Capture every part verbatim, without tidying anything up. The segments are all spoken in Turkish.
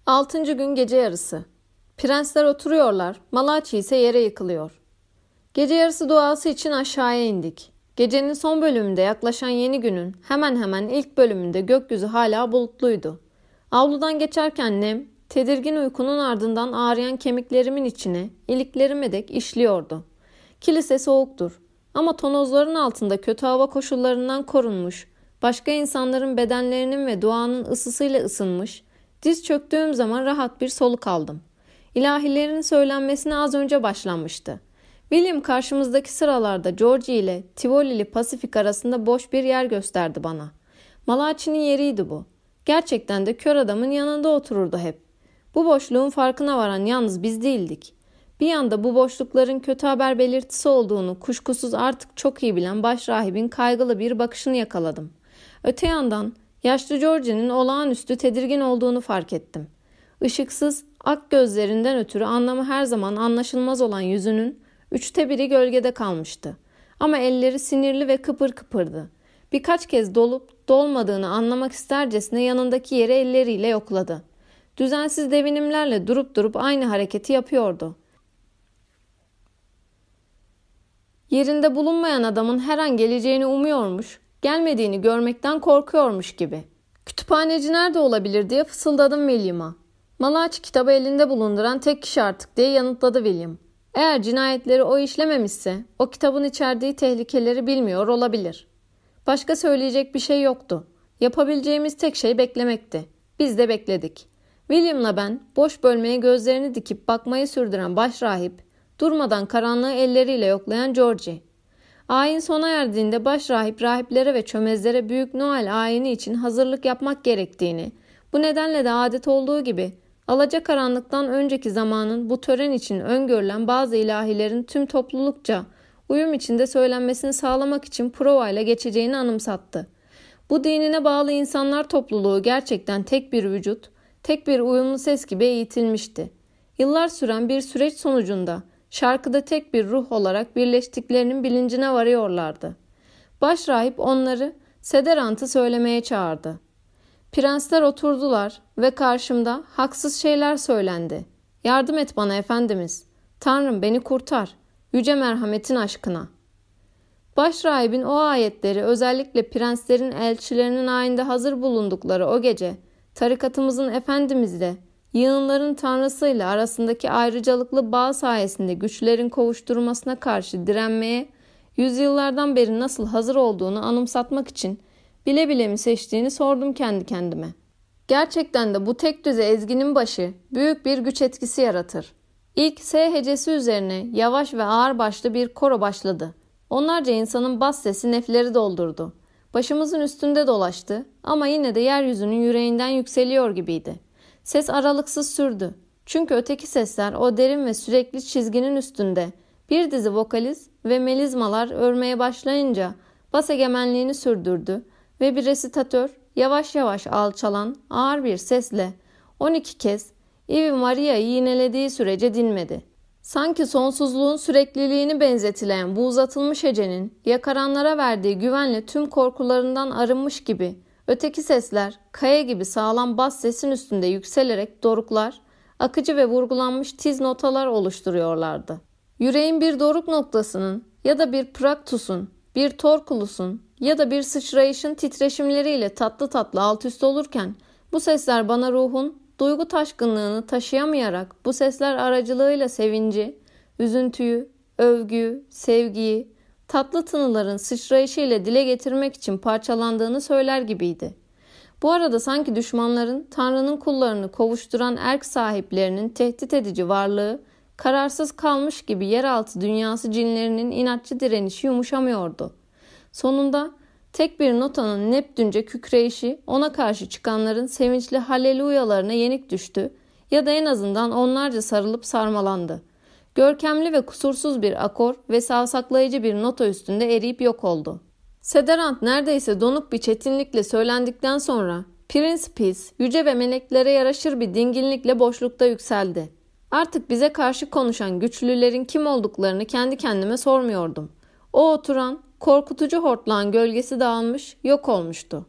Altıncı gün gece yarısı. Prensler oturuyorlar, Malachi ise yere yıkılıyor. Gece yarısı duası için aşağıya indik. Gecenin son bölümünde yaklaşan yeni günün hemen hemen ilk bölümünde gökyüzü hala bulutluydu. Avludan geçerken nem, tedirgin uykunun ardından ağrıyan kemiklerimin içine, iliklerime dek işliyordu. Kilise soğuktur ama tonozların altında kötü hava koşullarından korunmuş, başka insanların bedenlerinin ve duanın ısısıyla ısınmış, diz çöktüğüm zaman rahat bir soluk aldım. İlahilerin söylenmesine az önce başlanmıştı. William karşımızdaki sıralarda Georgie ile Tivoli'li Pasifik arasında boş bir yer gösterdi bana. Malachi'nin yeriydi bu. Gerçekten de kör adamın yanında otururdu hep. Bu boşluğun farkına varan yalnız biz değildik. Bir yanda bu boşlukların kötü haber belirtisi olduğunu kuşkusuz artık çok iyi bilen başrahibin kaygılı bir bakışını yakaladım. Öte yandan yaşlı Georgie'nin olağanüstü tedirgin olduğunu fark ettim. Işıksız, ak gözlerinden ötürü anlamı her zaman anlaşılmaz olan yüzünün üçte biri gölgede kalmıştı. Ama elleri sinirli ve kıpır kıpırdı. Birkaç kez dolup dolmadığını anlamak istercesine yanındaki yeri elleriyle yokladı. Düzensiz devinimlerle durup durup aynı hareketi yapıyordu. Yerinde bulunmayan adamın her an geleceğini umuyormuş, gelmediğini görmekten korkuyormuş gibi. "Kütüphaneci nerede olabilir?" diye fısıldadım William'a. "Malachi kitabı elinde bulunduran tek kişi artık," diye yanıtladı William. "Eğer cinayetleri o işlememişse o kitabın içerdiği tehlikeleri bilmiyor olabilir." Başka söyleyecek bir şey yoktu. Yapabileceğimiz tek şey beklemekti. Biz de bekledik. William'la ben boş bölmeye gözlerini dikip bakmayı sürdüren başrahip, durmadan karanlığı elleriyle yoklayan Georgie. Ayin sona erdiğinde başrahip rahiplere ve çömezlere büyük Noel ayini için hazırlık yapmak gerektiğini, bu nedenle de adet olduğu gibi alacakaranlıktan önceki zamanın bu tören için öngörülen bazı ilahilerin tüm toplulukça uyum içinde söylenmesini sağlamak için provayla geçeceğini anımsattı. Bu dinine bağlı insanlar topluluğu gerçekten tek bir vücut, tek bir uyumlu ses gibi eğitilmişti. Yıllar süren bir süreç sonucunda şarkıda tek bir ruh olarak birleştiklerinin bilincine varıyorlardı. Başrahip onları Sederant'ı söylemeye çağırdı. Prensler oturdular ve karşımda haksız şeyler söylendi. "Yardım et bana Efendimiz. Tanrım beni kurtar. Yüce merhametin aşkına." Başrahibin o ayetleri özellikle prenslerin elçilerinin ayinde hazır bulundukları o gece tarikatımızın efendimizle yığınların tanrısıyla arasındaki ayrıcalıklı bağ sayesinde güçlerin kovuşturmasına karşı direnmeye yüzyıllardan beri nasıl hazır olduğunu anımsatmak için bile bile mi seçtiğini sordum kendi kendime. Gerçekten de bu tek düze ezginin başı büyük bir güç etkisi yaratır. İlk S hecesi üzerine yavaş ve ağır başlı bir koro başladı. Onlarca insanın bas sesi nefleri doldurdu. Başımızın üstünde dolaştı ama yine de yeryüzünün yüreğinden yükseliyor gibiydi. Ses aralıksız sürdü. Çünkü öteki sesler o derin ve sürekli çizginin üstünde bir dizi vokaliz ve melizmalar örmeye başlayınca bas egemenliğini sürdürdü ve bir resitatör yavaş yavaş alçalan ağır bir sesle on iki kez Ave Maria'yı yinelediği sürece dinmedi. Sanki sonsuzluğun sürekliliğini benzetilen bu uzatılmış hecenin yakaranlara verdiği güvenle tüm korkularından arınmış gibi öteki sesler kaya gibi sağlam bas sesin üstünde yükselerek doruklar, akıcı ve vurgulanmış tiz notalar oluşturuyorlardı. Yüreğin bir doruk noktasının ya da bir praktusun, bir torkulusun ya da bir sıçrayışın titreşimleriyle tatlı tatlı alt üst olurken bu sesler bana ruhun duygu taşkınlığını taşıyamayarak bu sesler aracılığıyla sevinci, üzüntüyü, övgüyü, sevgiyi, tatlı tınıların sıçrayışıyla dile getirmek için parçalandığını söyler gibiydi. Bu arada sanki düşmanların Tanrı'nın kullarını kovuşturan erk sahiplerinin tehdit edici varlığı kararsız kalmış gibi yeraltı dünyası cinlerinin inatçı direnişi yumuşamıyordu. Sonunda tek bir notanın Neptünce kükreyişi ona karşı çıkanların sevinçli halleluyalarına yenik düştü ya da en azından onlarca sarılıp sarmalandı. Görkemli ve kusursuz bir akor ve savsaklayıcı bir nota üstünde eriyip yok oldu. Sederant neredeyse donuk bir çetinlikle söylendikten sonra Prince Peace yüce ve meleklere yaraşır bir dinginlikle boşlukta yükseldi. Artık bize karşı konuşan güçlülerin kim olduklarını kendi kendime sormuyordum. O oturan, korkutucu hortlağın gölgesi dağılmış, yok olmuştu.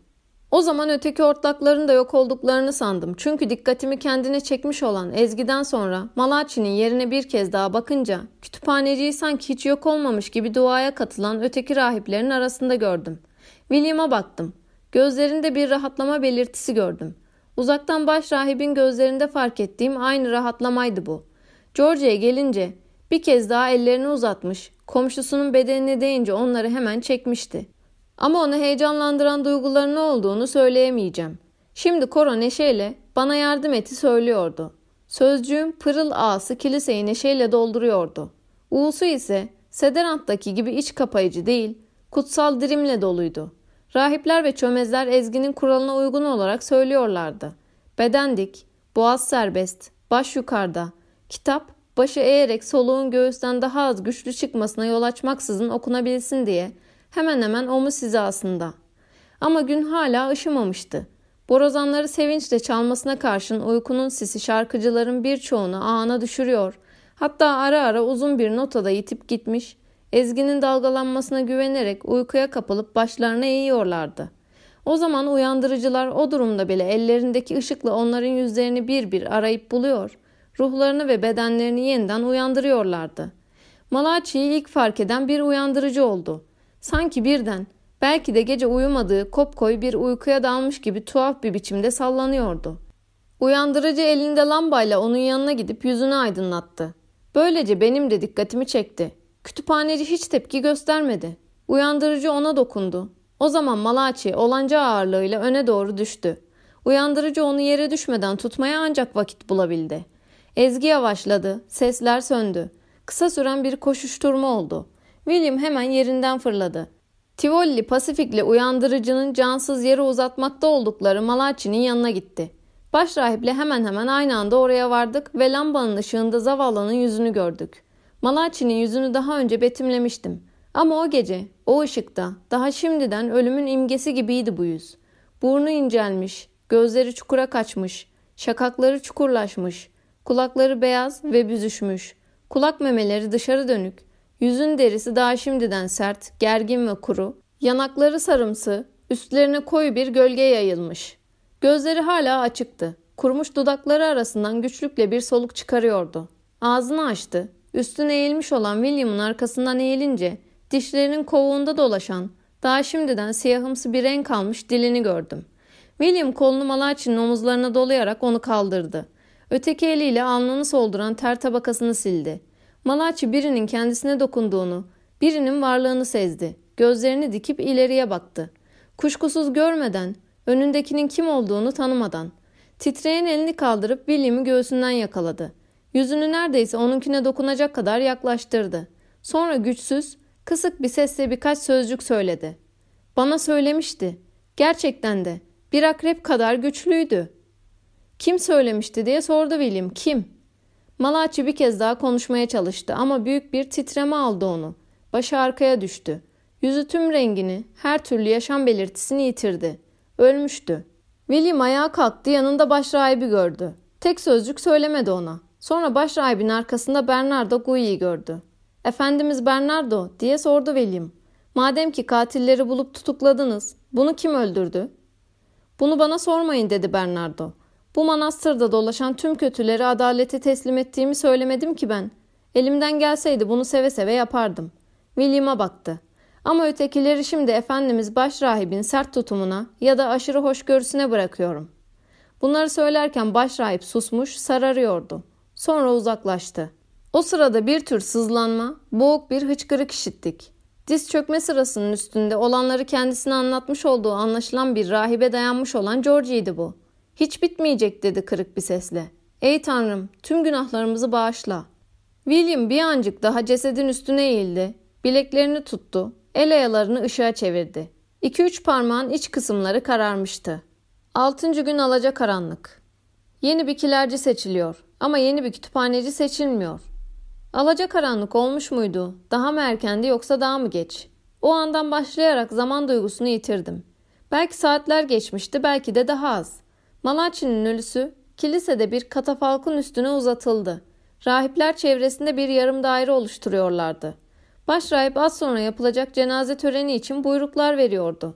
O zaman öteki ortakların da yok olduklarını sandım. Çünkü dikkatimi kendine çekmiş olan Ezgi'den sonra Malaçi'nin yerine bir kez daha bakınca kütüphaneciyi sanki hiç yok olmamış gibi duaya katılan öteki rahiplerin arasında gördüm. William'a baktım. Gözlerinde bir rahatlama belirtisi gördüm. Uzaktan baş rahibin gözlerinde fark ettiğim aynı rahatlamaydı bu. George'ye gelince bir kez daha ellerini uzatmış, komşusunun bedenine değince onları hemen çekmişti. Ama onu heyecanlandıran duyguların ne olduğunu söyleyemeyeceğim. Şimdi Koro neşeyle bana yardım eti söylüyordu. Sözcüğüm pırıl ağası kiliseyi neşeyle dolduruyordu. Uğusu ise Sederant'taki gibi iç kapayıcı değil, kutsal dirimle doluydu. Rahipler ve çömezler Ezgi'nin kuralına uygun olarak söylüyorlardı. Beden dik, boğaz serbest, baş yukarıda. Kitap, başı eğerek soluğun göğüsten daha az güçlü çıkmasına yol açmaksızın okunabilsin diye hemen hemen omuz hizasında. Ama gün hala ışımamıştı. Borazanları sevinçle çalmasına karşın uykunun sisi şarkıcıların birçoğunu ağına düşürüyor. Hatta ara ara uzun bir notada yitip gitmiş, Ezgi'nin dalgalanmasına güvenerek uykuya kapılıp başlarına eğiyorlardı. O zaman uyandırıcılar o durumda bile ellerindeki ışıkla onların yüzlerini bir bir arayıp buluyor, ruhlarını ve bedenlerini yeniden uyandırıyorlardı. Malaçi'yi ilk fark eden bir uyandırıcı oldu. Sanki birden, belki de gece uyumadığı kopkoy bir uykuya dalmış gibi tuhaf bir biçimde sallanıyordu. Uyandırıcı elinde lambayla onun yanına gidip yüzünü aydınlattı. Böylece benim de dikkatimi çekti. Kütüphaneci hiç tepki göstermedi. Uyandırıcı ona dokundu. O zaman Malaçi olanca ağırlığıyla öne doğru düştü. Uyandırıcı onu yere düşmeden tutmaya ancak vakit bulabildi. Ezgi yavaşladı, sesler söndü. Kısa süren bir koşuşturma oldu. William hemen yerinden fırladı. Tivoli Pasifik'le uyandırıcının cansız yere uzatmakta oldukları Malaçi'nin yanına gitti. Başrahiple hemen hemen aynı anda oraya vardık ve lambanın ışığında zavallının yüzünü gördük. Malaçi'nin yüzünü daha önce betimlemiştim. Ama o gece, o ışıkta, daha şimdiden ölümün imgesi gibiydi bu yüz. Burnu incelmiş, gözleri çukura kaçmış, şakakları çukurlaşmış, kulakları beyaz ve büzüşmüş, kulak memeleri dışarı dönük, yüzün derisi daha şimdiden sert, gergin ve kuru, yanakları sarımsı, üstlerine koyu bir gölge yayılmış. Gözleri hala açıktı, kurumuş dudakları arasından güçlükle bir soluk çıkarıyordu. Ağzını açtı, üstüne eğilmiş olan William'ın arkasından eğilince, dişlerinin kovuğunda dolaşan, daha şimdiden siyahımsı bir renk almış dilini gördüm. William kolunu Malaçi'nin omuzlarına dolayarak onu kaldırdı. Öteki eliyle alnını solduran ter tabakasını sildi. Malaçi birinin kendisine dokunduğunu, birinin varlığını sezdi. Gözlerini dikip ileriye baktı. Kuşkusuz görmeden, önündekinin kim olduğunu tanımadan. Titreyen elini kaldırıp William'ı göğsünden yakaladı. Yüzünü neredeyse onunkine dokunacak kadar yaklaştırdı. Sonra güçsüz, kısık bir sesle birkaç sözcük söyledi. Bana söylemişti. Gerçekten de bir akrep kadar güçlüydü. Kim söylemişti diye sordu William. Kim? Malaçi bir kez daha konuşmaya çalıştı ama büyük bir titreme aldı onu. Başı arkaya düştü. Yüzü tüm rengini, her türlü yaşam belirtisini yitirdi. Ölmüştü. William ayağa kalktı, yanında başrahibi gördü. Tek sözcük söylemedi ona. Sonra başrahibin arkasında Bernardo Gui'yi gördü. Efendimiz Bernardo diye sordu William. Madem ki katilleri bulup tutukladınız, bunu kim öldürdü? Bunu bana sormayın dedi Bernardo. Bu manastırda dolaşan tüm kötüleri adalete teslim ettiğimi söylemedim ki ben. Elimden gelseydi bunu seve seve yapardım. William'a baktı. Ama ötekileri şimdi Efendimiz başrahibin sert tutumuna ya da aşırı hoşgörüsüne bırakıyorum. Bunları söylerken başrahip susmuş, sararıyordu. Sonra uzaklaştı. O sırada bir tür sızlanma, boğuk bir hıçkırık işittik. Diz çökme sırasının üstünde olanları kendisine anlatmış olduğu anlaşılan bir rahibe dayanmış olan Georgie'ydi bu. Hiç bitmeyecek dedi kırık bir sesle. Ey Tanrım, tüm günahlarımızı bağışla. William bir ancık daha cesedin üstüne eğildi, bileklerini tuttu, el ayalarını ışığa çevirdi. İki üç parmağın iç kısımları kararmıştı. Altıncı gün alacakaranlık. Yeni bir kilerci seçiliyor ama yeni bir kütüphaneci seçilmiyor. Alacakaranlık olmuş muydu? Daha mı erkendi yoksa daha mı geç? O andan başlayarak zaman duygusunu yitirdim. Belki saatler geçmişti, belki de daha az. Malaçi'nin ölüsü kilisede bir katafalkın üstüne uzatıldı. Rahipler çevresinde bir yarım daire oluşturuyorlardı. Başrahip az sonra yapılacak cenaze töreni için buyruklar veriyordu.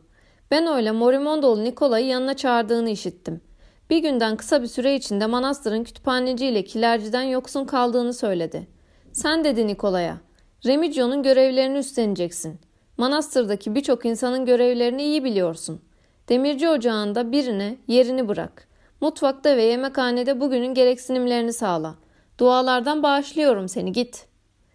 Ben öyle Morimondolu Nikola'yı yanına çağırdığını işittim. Bir günden kısa bir süre içinde manastırın kütüphaneciyle kilerciden yoksun kaldığını söyledi. Sen dedi Nikola'ya, Remigio'nun görevlerini üstleneceksin. Manastırdaki birçok insanın görevlerini iyi biliyorsun. Demirci ocağında birine yerini bırak. Mutfakta ve yemekhanede bugünün gereksinimlerini sağla. Dualardan bağışlıyorum seni, git.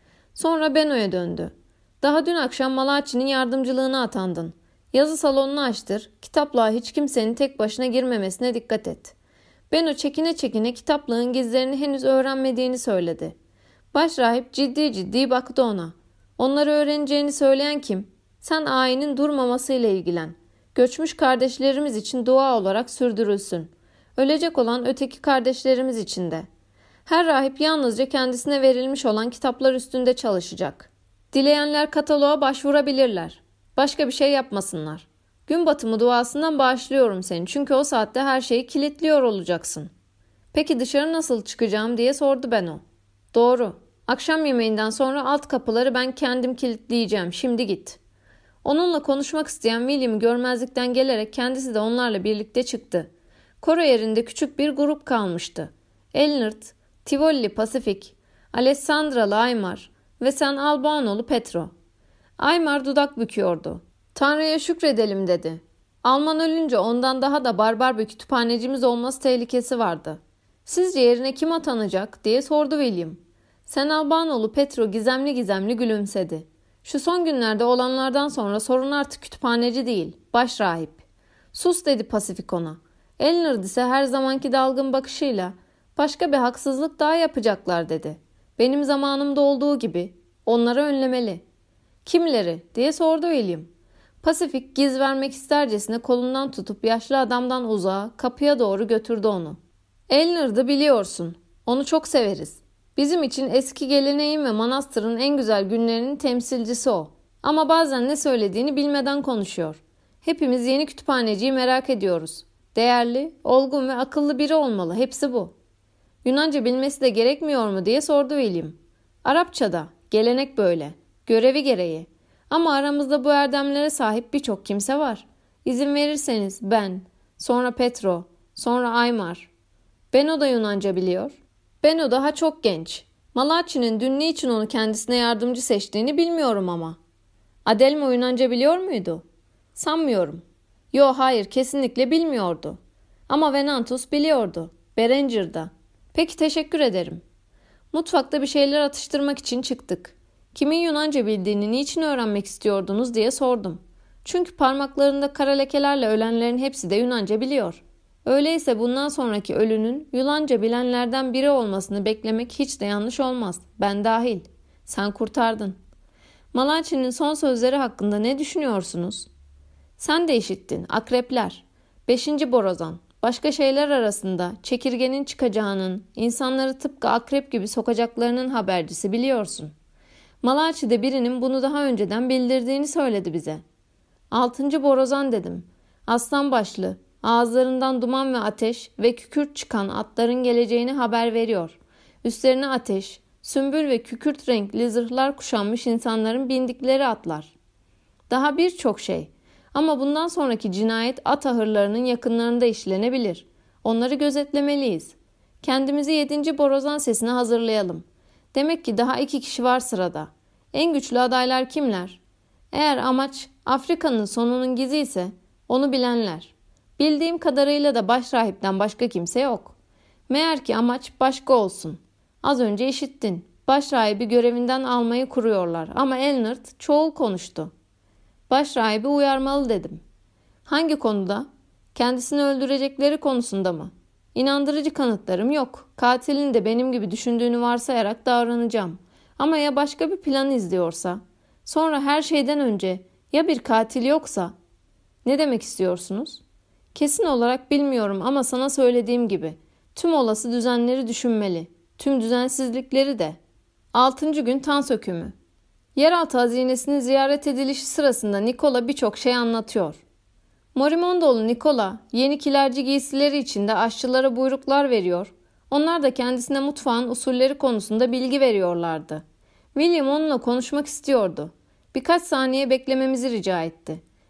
Sonra Beno'ya döndü. Daha dün akşam Malachi'nin yardımcılığına atandın. Yazı salonunu açtır, kitaplığa hiç kimsenin tek başına girmemesine dikkat et. Beno çekine çekine kitaplığın gizlerini henüz öğrenmediğini söyledi. Başrahip ciddi ciddi baktı ona. Onları öğreneceğini söyleyen kim? Sen ayinin durmamasıyla ilgilen. Göçmüş kardeşlerimiz için dua olarak sürdürülsün. Ölecek olan öteki kardeşlerimiz için de. Her rahip yalnızca kendisine verilmiş olan kitaplar üstünde çalışacak. Dileyenler kataloğa başvurabilirler. Başka bir şey yapmasınlar. Gün batımı duasından bağışlıyorum seni çünkü o saatte her şeyi kilitliyor olacaksın. Peki dışarı nasıl çıkacağım diye sordu Beno. Doğru. Akşam yemeğinden sonra alt kapıları ben kendim kilitleyeceğim. Şimdi git. Onunla konuşmak isteyen William'ı görmezlikten gelerek kendisi de onlarla birlikte çıktı. Koro yerinde küçük bir grup kalmıştı. Elnert, Tivoli Pacific, Alessandralı Aymar ve San Albano'lu Petro. Aymar dudak büküyordu. Tanrı'ya şükredelim dedi. Alman ölünce ondan daha da barbar bir kütüphanecimiz olması tehlikesi vardı. Sizce yerine kim atanacak diye sordu William. San Albano'lu Petro gizemli gizemli gülümsedi. Şu son günlerde olanlardan sonra sorun artık kütüphaneci değil, başrahip. Sus dedi Pasifik ona. Elnard ise her zamanki dalgın bakışıyla başka bir haksızlık daha yapacaklar dedi. Benim zamanımda olduğu gibi onları önlemeli. Kimleri diye sordu William. Pasifik giz vermek istercesine kolundan tutup yaşlı adamdan uzağa kapıya doğru götürdü onu. Elnard'ı biliyorsun. Onu çok severiz. Bizim için eski geleneğin ve manastırın en güzel günlerinin temsilcisi o. Ama bazen ne söylediğini bilmeden konuşuyor. Hepimiz yeni kütüphaneciyi merak ediyoruz. Değerli, olgun ve akıllı biri olmalı. Hepsi bu. Yunanca bilmesi de gerekmiyor mu diye sordu William. Arapçada. Gelenek böyle. Görevi gereği. Ama aramızda bu erdemlere sahip birçok kimse var. İzin verirseniz ben, sonra Petro, sonra Aymar. Beno da Yunanca biliyor. Beno daha çok genç. Malachi'nin dün niçin onu kendisine yardımcı seçtiğini bilmiyorum ama. Adelmo Yunanca biliyor muydu? Sanmıyorum. Yo hayır kesinlikle bilmiyordu. Ama Venantus biliyordu. Berenger da. Peki teşekkür ederim. Mutfakta bir şeyler atıştırmak için çıktık. Kimin Yunanca bildiğini niçin öğrenmek istiyordunuz diye sordum. Çünkü parmaklarında kara lekelerle ölenlerin hepsi de Yunanca biliyor. Öyleyse bundan sonraki ölünün Yunanca bilenlerden biri olmasını beklemek hiç de yanlış olmaz. Ben dahil. Sen kurtardın. Malachi'nin son sözleri hakkında ne düşünüyorsunuz? Sen de işittin. Akrepler. Beşinci borazan. Başka şeyler arasında çekirgenin çıkacağının, insanları tıpkı akrep gibi sokacaklarının habercisi biliyorsun. Malachi de birinin bunu daha önceden bildirdiğini söyledi bize. Altıncı borazan dedim. Aslan başlı, ağızlarından duman ve ateş ve kükürt çıkan atların geleceğini haber veriyor. Üstlerine ateş, sümbül ve kükürt renkli zırhlar kuşanmış insanların bindikleri atlar. Daha birçok şey. Ama bundan sonraki cinayet at ahırlarının yakınlarında işlenebilir. Onları gözetlemeliyiz. Kendimizi yedinci borazan sesine hazırlayalım. Demek ki daha iki kişi var sırada. En güçlü adaylar kimler? Eğer amaç Afrika'nın sonunun gizi ise onu bilenler. Bildiğim kadarıyla da başrahipten başka kimse yok. Meğer ki amaç başka olsun. Az önce işittin. Başrahibi görevinden almayı kuruyorlar ama Elnard çoğul konuştu. Başrahibi uyarmalı dedim. Hangi konuda? Kendisini öldürecekleri konusunda mı? İnandırıcı kanıtlarım yok. Katilin de benim gibi düşündüğünü varsayarak davranacağım. Ama ya başka bir plan izliyorsa? Sonra her şeyden önce ya bir katil yoksa? Ne demek istiyorsunuz? Kesin olarak bilmiyorum ama sana söylediğim gibi tüm olası düzenleri düşünmeli. Tüm düzensizlikleri de. Altıncı gün tan sökümü. Yeraltı hazinesinin ziyaret edilişi sırasında Nikola birçok şey anlatıyor. Morimondolu Nikola yeni kilerci giysileri içinde aşçılara buyruklar veriyor. Onlar da kendisine mutfağın usulleri konusunda bilgi veriyorlardı. William onunla konuşmak istiyordu. Birkaç saniye beklememizi rica etti.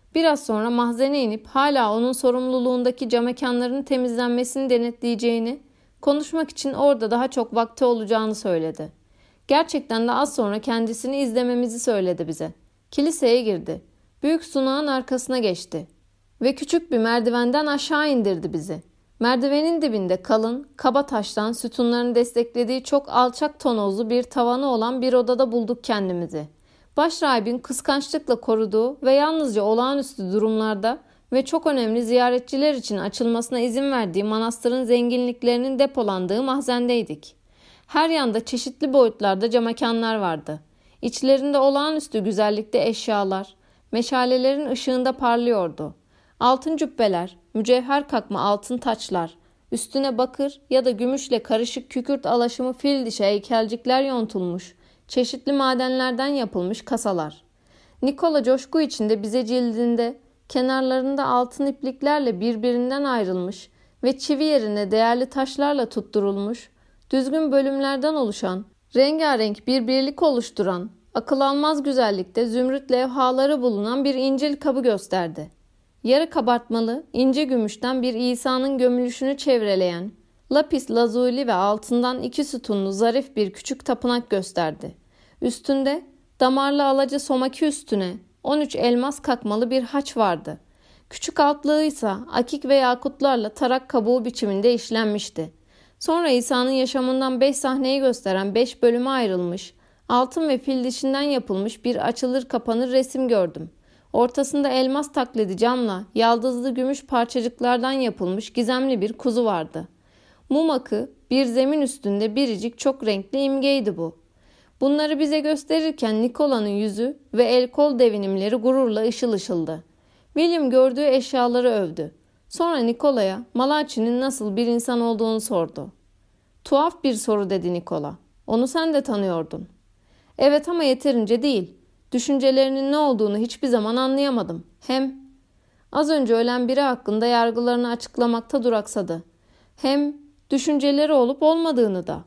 Biraz sonra mahzene inip hala onun sorumluluğundaki camekanların temizlenmesini denetleyeceğini, konuşmak için orada daha çok vakti olacağını söyledi. Gerçekten de az sonra kendisini izlememizi söyledi bize. Kiliseye girdi. Büyük sunağın arkasına geçti ve küçük bir merdivenden aşağı indirdi bizi. Merdivenin dibinde kalın, kaba taştan sütunların desteklediği çok alçak tonozlu bir tavanı olan bir odada bulduk kendimizi. Başrahibin kıskançlıkla koruduğu ve yalnızca olağanüstü durumlarda ve çok önemli ziyaretçiler için açılmasına izin verdiği manastırın zenginliklerinin depolandığı mahzendeydik. Her yanda çeşitli boyutlarda camekanlar vardı. İçlerinde olağanüstü güzellikte eşyalar, meşalelerin ışığında parlıyordu. Altın cübbeler, mücevher kakma altın taçlar, üstüne bakır ya da gümüşle karışık kükürt alaşımı fil dişi heykelcikler yontulmuş, çeşitli madenlerden yapılmış kasalar. Nikola coşku içinde bize cildinde, kenarlarında altın ipliklerle birbirinden ayrılmış ve çivi yerine değerli taşlarla tutturulmuş, düzgün bölümlerden oluşan, rengarenk bir birlik oluşturan, akıl almaz güzellikte zümrüt levhaları bulunan bir İncil kabı gösterdi. Yarı kabartmalı, ince gümüşten bir İsa'nın gömülüşünü çevreleyen, lapis lazuli ve altından iki sütunlu zarif bir küçük tapınak gösterdi. Üstünde damarlı alaca somaki üstüne on üç elmas kakmalı bir haç vardı. Küçük altlığı ise akik ve yakutlarla tarak kabuğu biçiminde işlenmişti. Sonra İsa'nın yaşamından beş sahneyi gösteren beş bölüme ayrılmış, altın ve fil dişinden yapılmış bir açılır kapanır resim gördüm. Ortasında elmas taklidi camla, yaldızlı gümüş parçacıklardan yapılmış gizemli bir kuzu vardı. Mum akı, bir zemin üstünde biricik çok renkli imgeydi bu. Bunları bize gösterirken Nikola'nın yüzü ve el kol devinimleri gururla ışıl ışıldı. William gördüğü eşyaları övdü. Sonra Nikola'ya Malachi'nin nasıl bir insan olduğunu sordu. Tuhaf bir soru dedi Nikola. Onu sen de tanıyordun. Evet ama yeterince değil. Düşüncelerinin ne olduğunu hiçbir zaman anlayamadım. Hem az önce ölen biri hakkında yargılarını açıklamakta duraksadı. Hem düşünceleri olup olmadığını da.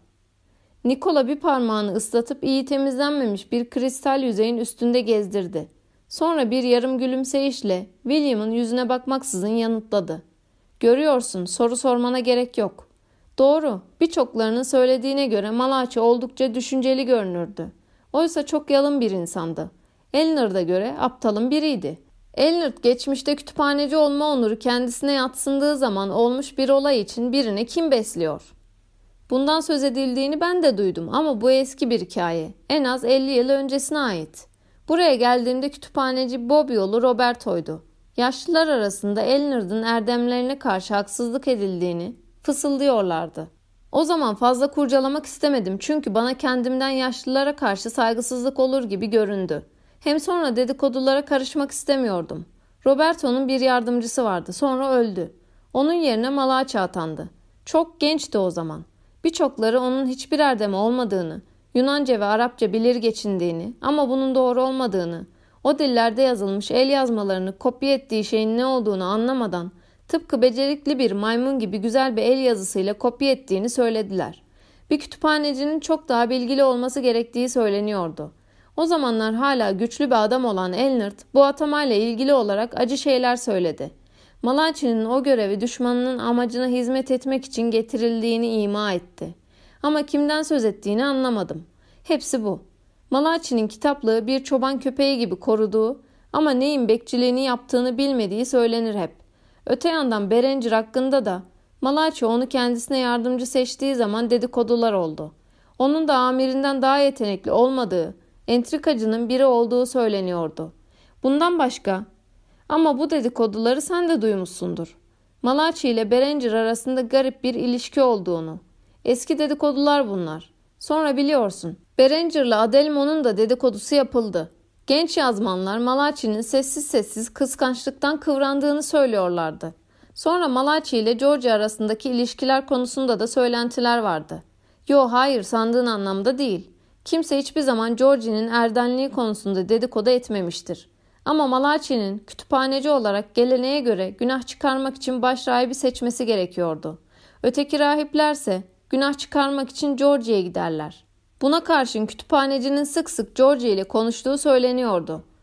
Nikola bir parmağını ıslatıp iyi temizlenmemiş bir kristal yüzeyin üstünde gezdirdi. Sonra bir yarım gülümseyişle William'ın yüzüne bakmaksızın yanıtladı. Görüyorsun, soru sormana gerek yok. Doğru, birçoklarının söylediğine göre Malachi oldukça düşünceli görünürdü. Oysa çok yalın bir insandı. Elinard'a göre aptalın biriydi. Elinard geçmişte kütüphaneci olma onuru kendisine yatsındığı zaman olmuş bir olay için birine kim besliyor? Bundan söz edildiğini ben de duydum ama bu eski bir hikaye. En az elli yıl öncesine ait. Buraya geldiğimde kütüphaneci Bobbioğlu Roberto'ydu. Yaşlılar arasında Elinard'ın erdemlerine karşı haksızlık edildiğini fısıldıyorlardı. O zaman fazla kurcalamak istemedim çünkü bana kendimden yaşlılara karşı saygısızlık olur gibi göründü. Hem sonra dedikodulara karışmak istemiyordum. Roberto'nun bir yardımcısı vardı, sonra öldü. Onun yerine Malachi atandı. Çok gençti o zaman. Birçokları onun hiçbir erdemi olmadığını, Yunanca ve Arapça bilir geçindiğini ama bunun doğru olmadığını, o dillerde yazılmış el yazmalarını kopya ettiği şeyin ne olduğunu anlamadan, tıpkı becerikli bir maymun gibi güzel bir el yazısıyla kopya ettiğini söylediler. Bir kütüphanecinin çok daha bilgili olması gerektiği söyleniyordu. O zamanlar hala güçlü bir adam olan Elinard bu atamayla ilgili olarak acı şeyler söyledi. Malachi'nin o görevi düşmanının amacına hizmet etmek için getirildiğini ima etti. Ama kimden söz ettiğini anlamadım. Hepsi bu. Malachi'nin kitaplığı bir çoban köpeği gibi koruduğu ama neyin bekçiliğini yaptığını bilmediği söylenir hep. Öte yandan Berenger hakkında da Malachi onu kendisine yardımcı seçtiği zaman dedikodular oldu. Onun da amirinden daha yetenekli olmadığı, entrikacının biri olduğu söyleniyordu. Bundan başka, ama bu dedikoduları sen de duymuşsundur. Malachi ile Berenger arasında garip bir ilişki olduğunu. Eski dedikodular bunlar. Sonra biliyorsun, Berenger'la Adelmon'un da dedikodusu yapıldı. Genç yazmanlar Malachi'nin sessiz sessiz kıskançlıktan kıvrandığını söylüyorlardı. Sonra Malachi ile George arasındaki ilişkiler konusunda da söylentiler vardı. Yo hayır sandığın anlamda değil. Kimse hiçbir zaman Georgie'nin erdenliği konusunda dedikodu etmemiştir. Ama Malachi'nin kütüphaneci olarak geleneğe göre günah çıkarmak için başrahibi seçmesi gerekiyordu. Öteki rahiplerse günah çıkarmak için Georgie'ye giderler. Buna karşın kütüphanecinin sık sık Georgie ile konuştuğu söyleniyordu.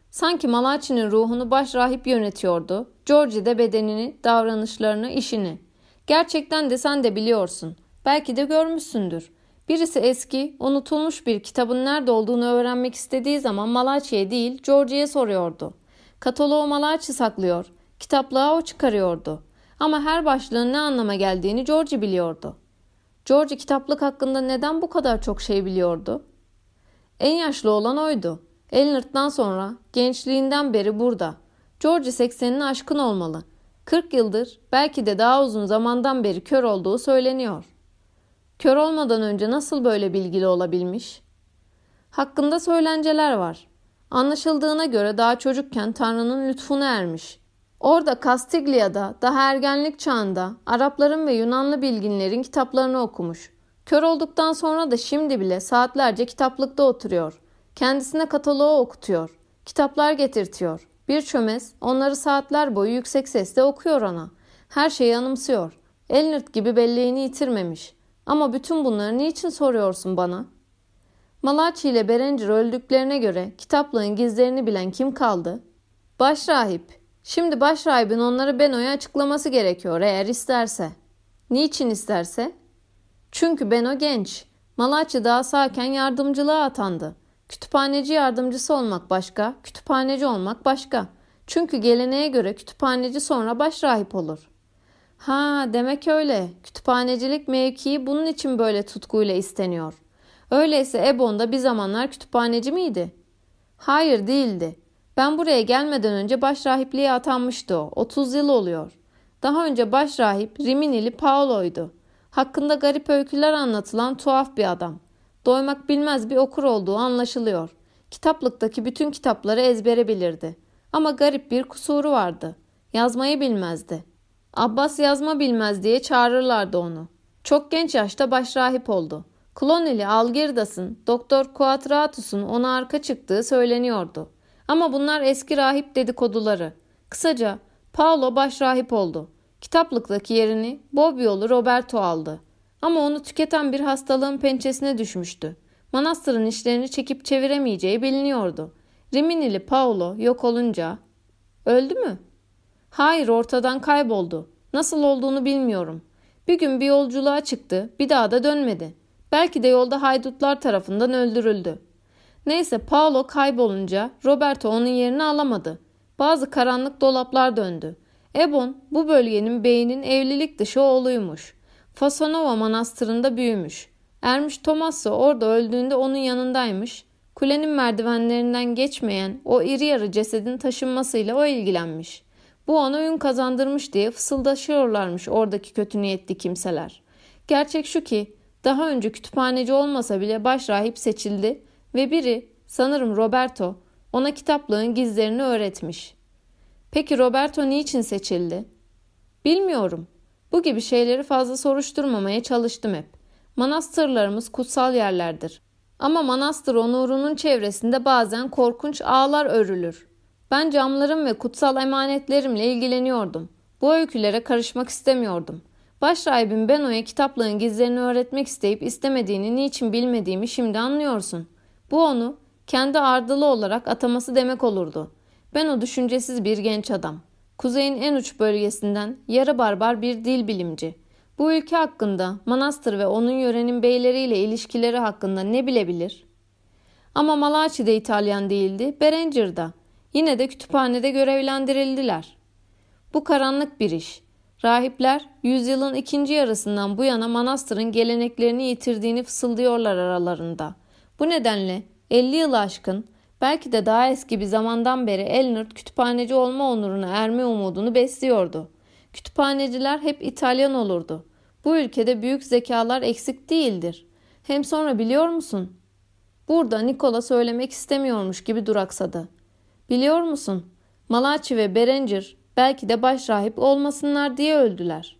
Sanki Malaçi'nin ruhunu başrahip yönetiyordu, Georgie de bedenini, davranışlarını, işini. Gerçekten de sen de biliyorsun. Belki de görmüşsündür. Birisi eski, unutulmuş bir kitabın nerede olduğunu öğrenmek istediği zaman Malaçi'ye değil, Georgie'ye soruyordu. Kataloğu Malaçi saklıyor, kitaplığa o çıkarıyordu. Ama her başlığın ne anlama geldiğini Georgie biliyordu. Georgie kitaplık hakkında neden bu kadar çok şey biliyordu? En yaşlı olan oydu. Elnard'dan sonra, gençliğinden beri burada. Georgie seksenini aşkın olmalı. kırk yıldır, belki de daha uzun zamandan beri kör olduğu söyleniyor. Kör olmadan önce nasıl böyle bilgili olabilmiş? Hakkında söylenceler var. Anlaşıldığına göre daha çocukken Tanrı'nın lütfuna ermiş. Orada Castiglia'da, daha ergenlik çağında Arapların ve Yunanlı bilginlerin kitaplarını okumuş. Kör olduktan sonra da şimdi bile saatlerce kitaplıkta oturuyor. Kendisine kataloğu okutuyor. Kitaplar getirtiyor. Bir çömez onları saatler boyu yüksek sesle okuyor ona. Her şeyi anımsıyor. Elnard gibi belleğini yitirmemiş. Ama bütün bunları niçin soruyorsun bana? Malaçi ile Berenger öldüklerine göre kitaplığın gizlerini bilen kim kaldı? Başrahip. Şimdi başrahibin onları Beno'ya açıklaması gerekiyor eğer isterse. Niçin isterse? Çünkü Beno genç. Malaçi daha sağken yardımcılığa atandı. Kütüphaneci yardımcısı olmak başka, kütüphaneci olmak başka. Çünkü geleneğe göre kütüphaneci sonra başrahip olur. Ha, demek öyle. Kütüphanecilik mevkii bunun için böyle tutkuyla isteniyor. Öyleyse Ebon da bir zamanlar kütüphaneci miydi? Hayır, değildi. Ben buraya gelmeden önce başrahipliğe atanmıştı o. otuz yıl oluyor. Daha önce başrahip Riminili Paolo'ydu. Hakkında garip öyküler anlatılan tuhaf bir adam. Doymak bilmez bir okur olduğu anlaşılıyor. Kitaplıktaki bütün kitapları ezbere bilirdi. Ama garip bir kusuru vardı. Yazmayı bilmezdi. Abbas yazma bilmez diye çağırırlardı onu. Çok genç yaşta başrahip oldu. Klonili Algirdas'ın, Doktor Quadratus'un ona arka çıktığı söyleniyordu. Ama bunlar eski rahip dedikoduları. Kısaca Paolo başrahip oldu. Kitaplıktaki yerini Bobbio'lu Roberto aldı. Ama onu tüketen bir hastalığın pençesine düşmüştü. Manastırın işlerini çekip çeviremeyeceği biliniyordu. Riminili Paolo yok olunca... Öldü mü? Hayır, ortadan kayboldu. Nasıl olduğunu bilmiyorum. Bir gün bir yolculuğa çıktı, bir daha da dönmedi. Belki de yolda haydutlar tarafından öldürüldü. Neyse, Paolo kaybolunca Roberto onun yerini alamadı. Bazı karanlık dolaplar döndü. Ebon bu bölgenin beyinin evlilik dışı oğluymuş. Fasanova Manastırı'nda büyümüş. Ermiş Tomasso orada öldüğünde onun yanındaymış. Kulenin merdivenlerinden geçmeyen o iri yarı cesedin taşınmasıyla o ilgilenmiş. Bu ona ün kazandırmış diye fısıldaşıyorlarmış oradaki kötü niyetli kimseler. Gerçek şu ki daha önce kütüphaneci olmasa bile başrahip seçildi ve biri, sanırım Roberto, ona kitaplığın gizlerini öğretmiş. Peki Roberto niçin seçildi? Bilmiyorum. Bu gibi şeyleri fazla soruşturmamaya çalıştım hep. Manastırlarımız kutsal yerlerdir. Ama manastır onurunun çevresinde bazen korkunç ağlar örülür. Ben camlarım ve kutsal emanetlerimle ilgileniyordum. Bu öykülere karışmak istemiyordum. Başrahibim Beno'ya kitaplığın gizlerini öğretmek isteyip istemediğini niçin bilmediğimi şimdi anlıyorsun. Bu onu kendi ardılı olarak ataması demek olurdu. Beno düşüncesiz bir genç adam. Kuzeyin en uç bölgesinden yarı barbar bir dil bilimci. Bu ülke hakkında, manastır ve onun yörenin beyleriyle ilişkileri hakkında ne bilebilir? Ama Malaçi de İtalyan değildi, Berenger da. Yine de kütüphanede görevlendirildiler. Bu karanlık bir iş. Rahipler yüzyılın ikinci yarısından bu yana manastırın geleneklerini yitirdiğini fısıldıyorlar aralarında. Bu nedenle elli yılı aşkın, belki de daha eski bir zamandan beri Elnard kütüphaneci olma onuruna erme umudunu besliyordu. Kütüphaneciler hep İtalyan olurdu. Bu ülkede büyük zekalar eksik değildir. Hem sonra biliyor musun? Burada Nikola söylemek istemiyormuş gibi duraksadı. Biliyor musun? Malaçi ve Berenger belki de başrahip olmasınlar diye öldüler.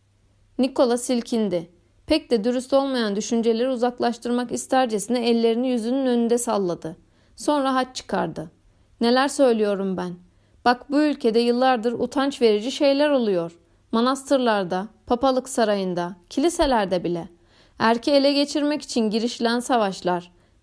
Nikola silkindi. Pek de dürüst olmayan düşünceleri uzaklaştırmak istercesine ellerini yüzünün önünde salladı. Sonra haç çıkardı. Neler söylüyorum ben? Bak, bu ülkede yıllardır utanç verici şeyler oluyor. Manastırlarda, papalık sarayında, kiliselerde bile. Erki ele geçirmek için girişilen savaşlar,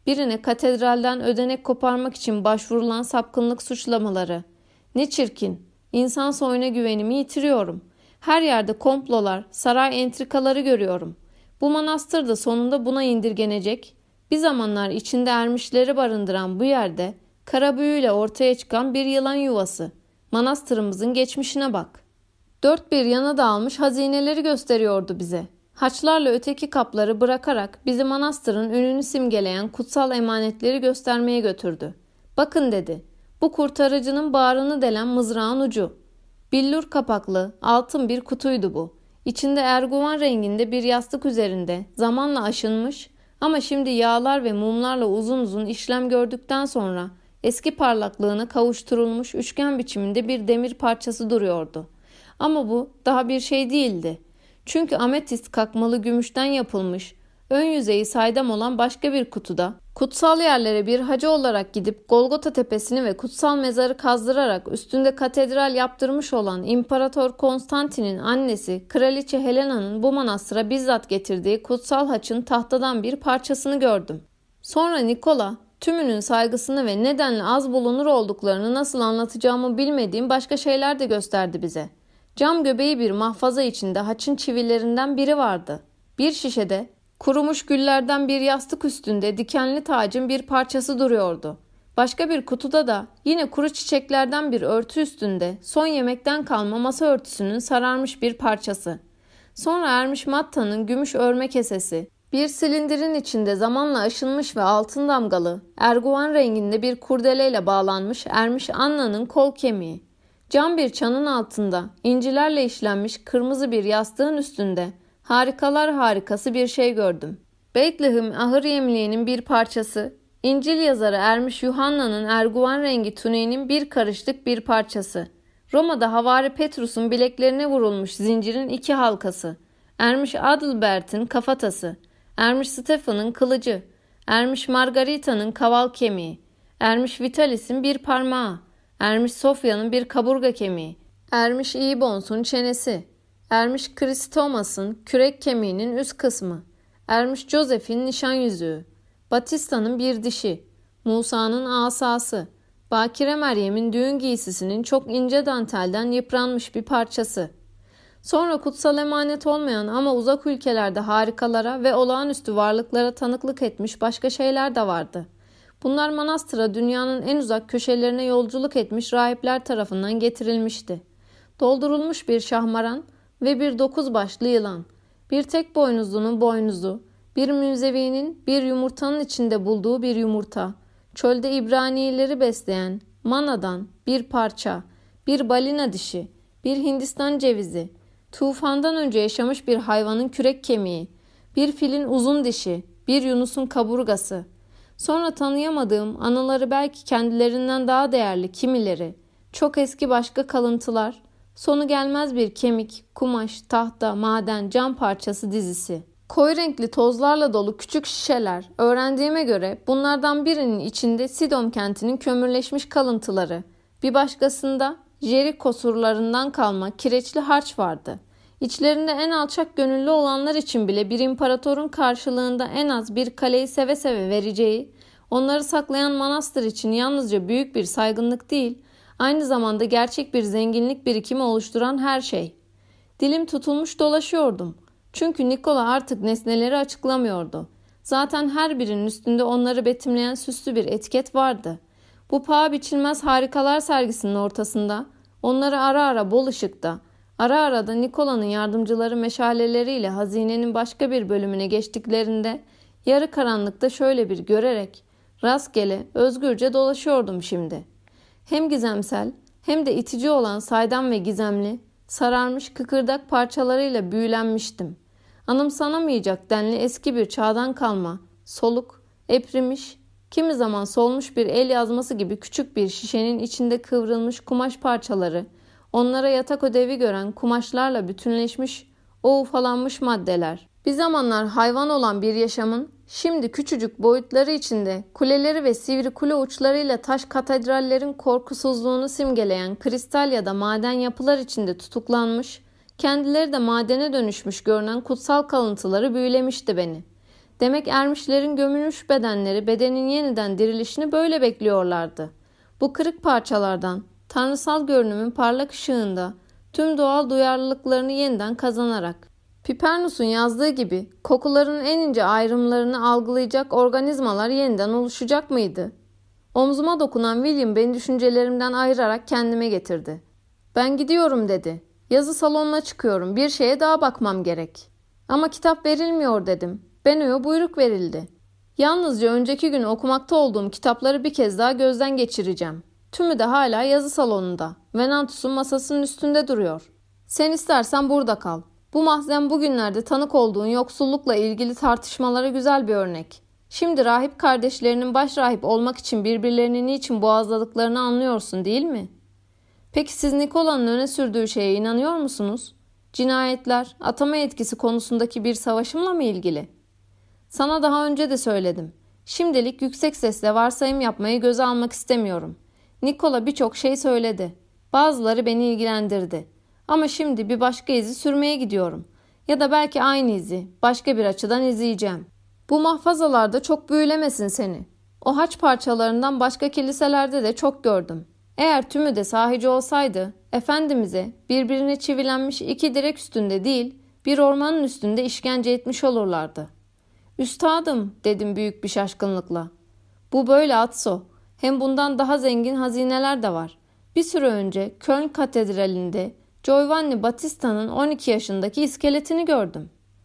birine katedralden ödenek koparmak için başvurulan sapkınlık suçlamaları. Ne çirkin, insan soyuna güvenimi yitiriyorum. Her yerde komplolar, saray entrikaları görüyorum. Bu manastır da sonunda buna indirgenecek. Bir zamanlar içinde ermişleri barındıran bu yerde kara büyüyle ortaya çıkan bir yılan yuvası. Manastırımızın geçmişine bak. Dört bir yana dağılmış hazineleri gösteriyordu bize. Haçlarla öteki kapları bırakarak bizi manastırın ününü simgeleyen kutsal emanetleri göstermeye götürdü. Bakın dedi, bu kurtarıcının bağrını delen mızrağın ucu. Billur kapaklı, altın bir kutuydu bu. İçinde erguvan renginde bir yastık üzerinde zamanla aşınmış ama şimdi yağlar ve mumlarla uzun uzun işlem gördükten sonra eski parlaklığına kavuşturulmuş üçgen biçiminde bir demir parçası duruyordu. Ama bu daha bir şey değildi. Çünkü ametist kakmalı gümüşten yapılmış, ön yüzeyi saydam olan başka bir kutuda, kutsal yerlere bir hacı olarak gidip Golgota tepesini ve kutsal mezarı kazdırarak üstünde katedral yaptırmış olan İmparator Konstantin'in annesi Kraliçe Helena'nın bu manastıra bizzat getirdiği kutsal haçın tahtadan bir parçasını gördüm. Sonra Nikola, tümünün saygısını ve nedenle az bulunur olduklarını nasıl anlatacağımı bilmediğim başka şeyler de gösterdi bize. Cam göbeği bir mahfaza içinde haçın çivilerinden biri vardı. Bir şişede kurumuş güllerden bir yastık üstünde dikenli tacın bir parçası duruyordu. Başka bir kutuda da yine kuru çiçeklerden bir örtü üstünde son yemekten kalma masa örtüsünün sararmış bir parçası. Sonra Ermiş Matta'nın gümüş örme kesesi, bir silindirin içinde zamanla aşınmış ve altın damgalı, erguvan renginde bir kurdeleyle bağlanmış Ermiş Anna'nın kol kemiği. Cam bir çanın altında incilerle işlenmiş kırmızı bir yastığın üstünde harikalar harikası bir şey gördüm. Beytlehem ahır yemliğinin bir parçası, İncil yazarı Ermiş Yuhanna'nın erguvan rengi tuniğinin bir karışlık bir parçası, Roma'da Havari Petrus'un bileklerine vurulmuş zincirin iki halkası, Ermiş Adalbert'in kafatası, Ermiş Stephen'ın kılıcı, Ermiş Margarita'nın kaval kemiği, Ermiş Vitalis'in bir parmağı, Ermiş Sofya'nın bir kaburga kemiği, Ermiş İbons'un çenesi, Ermiş Kristomas'ın kürek kemiğinin üst kısmı, Ermiş Joseph'in nişan yüzüğü, Batista'nın bir dişi, Musa'nın asası, Bakire Meryem'in düğün giysisinin çok ince dantelden yıpranmış bir parçası. Sonra kutsal emanet olmayan ama uzak ülkelerde harikalara ve olağanüstü varlıklara tanıklık etmiş başka şeyler de vardı. Bunlar manastıra dünyanın en uzak köşelerine yolculuk etmiş rahipler tarafından getirilmişti. Doldurulmuş bir şahmaran ve bir dokuz başlı yılan, bir tek boynuzlunun boynuzu, bir münzevinin bir yumurtanın içinde bulduğu bir yumurta, çölde İbranileri besleyen manadan bir parça, bir balina dişi, bir Hindistan cevizi, tufandan önce yaşamış bir hayvanın kürek kemiği, bir filin uzun dişi, bir yunusun kaburgası, sonra tanıyamadığım, anıları belki kendilerinden daha değerli kimileri, çok eski başka kalıntılar, sonu gelmez bir kemik, kumaş, tahta, maden, cam parçası dizisi. Koyu renkli tozlarla dolu küçük şişeler, öğrendiğime göre bunlardan birinin içinde Sidon kentinin kömürleşmiş kalıntıları, bir başkasında Jeriko surlarından kalma kireçli harç vardı. İçlerinde en alçak gönüllü olanlar için bile bir imparatorun karşılığında en az bir kaleyi seve seve vereceği, onları saklayan manastır için yalnızca büyük bir saygınlık değil, aynı zamanda gerçek bir zenginlik birikimi oluşturan her şey. Dilim tutulmuş dolaşıyordum. Çünkü Nikola artık nesneleri açıklamıyordu. Zaten her birinin üstünde onları betimleyen süslü bir etiket vardı. Bu paha biçilmez harikalar sergisinin ortasında, onları ara ara bol ışıkta, ara ara da Nikola'nın yardımcıları meşaleleriyle hazinenin başka bir bölümüne geçtiklerinde, yarı karanlıkta şöyle bir görerek, rastgele, özgürce dolaşıyordum şimdi. Hem gizemsel, hem de itici olan saydam ve gizemli, sararmış kıkırdak parçalarıyla büyülenmiştim. Anımsanamayacak denli eski bir çağdan kalma, soluk, eprimiş, kimi zaman solmuş bir el yazması gibi küçük bir şişenin içinde kıvrılmış kumaş parçaları, onlara yatak ödevi gören kumaşlarla bütünleşmiş o ufalanmış maddeler. Bir zamanlar hayvan olan bir yaşamın, şimdi küçücük boyutları içinde kuleleri ve sivri kule uçlarıyla taş katedrallerin korkusuzluğunu simgeleyen kristal ya da maden yapılar içinde tutuklanmış, kendileri de madene dönüşmüş görünen kutsal kalıntıları büyülemişti beni. Demek ermişlerin gömülmüş bedenleri bedenin yeniden dirilişini böyle bekliyorlardı. Bu kırık parçalardan, tanrısal görünümün parlak ışığında tüm doğal duyarlılıklarını yeniden kazanarak, Pipernus'un yazdığı gibi kokuların en ince ayrımlarını algılayacak organizmalar yeniden oluşacak mıydı? Omzuma dokunan William beni düşüncelerimden ayırarak kendime getirdi. Ben gidiyorum dedi. Yazı salonuna çıkıyorum. Bir şeye daha bakmam gerek. Ama kitap verilmiyor dedim. Benno'ya buyruk verildi. Yalnızca önceki gün okumakta olduğum kitapları bir kez daha gözden geçireceğim. Tümü de hala yazı salonunda. Venantus'un masasının üstünde duruyor. Sen istersen burada kal. Bu mahzen bugünlerde tanık olduğun yoksullukla ilgili tartışmalara güzel bir örnek. Şimdi rahip kardeşlerinin baş rahip olmak için birbirlerini niçin boğazladıklarını anlıyorsun değil mi? Peki siz Nikola'nın öne sürdüğü şeye inanıyor musunuz? Cinayetler, atama etkisi konusundaki bir savaşımla mı ilgili? Sana daha önce de söyledim. Şimdilik yüksek sesle varsayım yapmayı göze almak istemiyorum. Nikola birçok şey söyledi. Bazıları beni ilgilendirdi. Ama şimdi bir başka izi sürmeye gidiyorum. Ya da belki aynı izi, başka bir açıdan izleyeceğim. Bu mahfazalarda çok büyülemesin seni. O haç parçalarından başka kiliselerde de çok gördüm. Eğer tümü de sahici olsaydı, Efendimiz'e birbirine çivilenmiş iki direk üstünde değil, bir ormanın üstünde işkence etmiş olurlardı. Üstadım, dedim büyük bir şaşkınlıkla. Bu böyle Atso. Hem bundan daha zengin hazineler de var. Bir süre önce Köln Katedrali'nde Giovanni Battista'nın on iki yaşındaki iskeletini gördüm.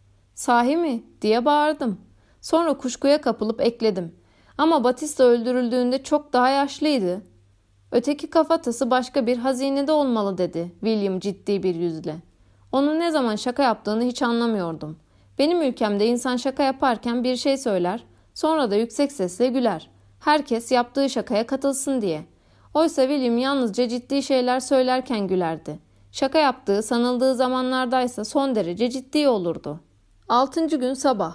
Sahi mi? Diye bağırdım. Sonra kuşkuya kapılıp ekledim. Ama Battista öldürüldüğünde çok daha yaşlıydı. Öteki kafatası başka bir hazinede olmalı dedi William ciddi bir yüzle. Onun ne zaman şaka yaptığını hiç anlamıyordum. Benim ülkemde insan şaka yaparken bir şey söyler, sonra da yüksek sesle güler. Herkes yaptığı şakaya katılsın diye. Oysa William yalnızca ciddi şeyler söylerken gülerdi. Şaka yaptığı sanıldığı zamanlardaysa son derece ciddi olurdu. Altıncı gün sabah.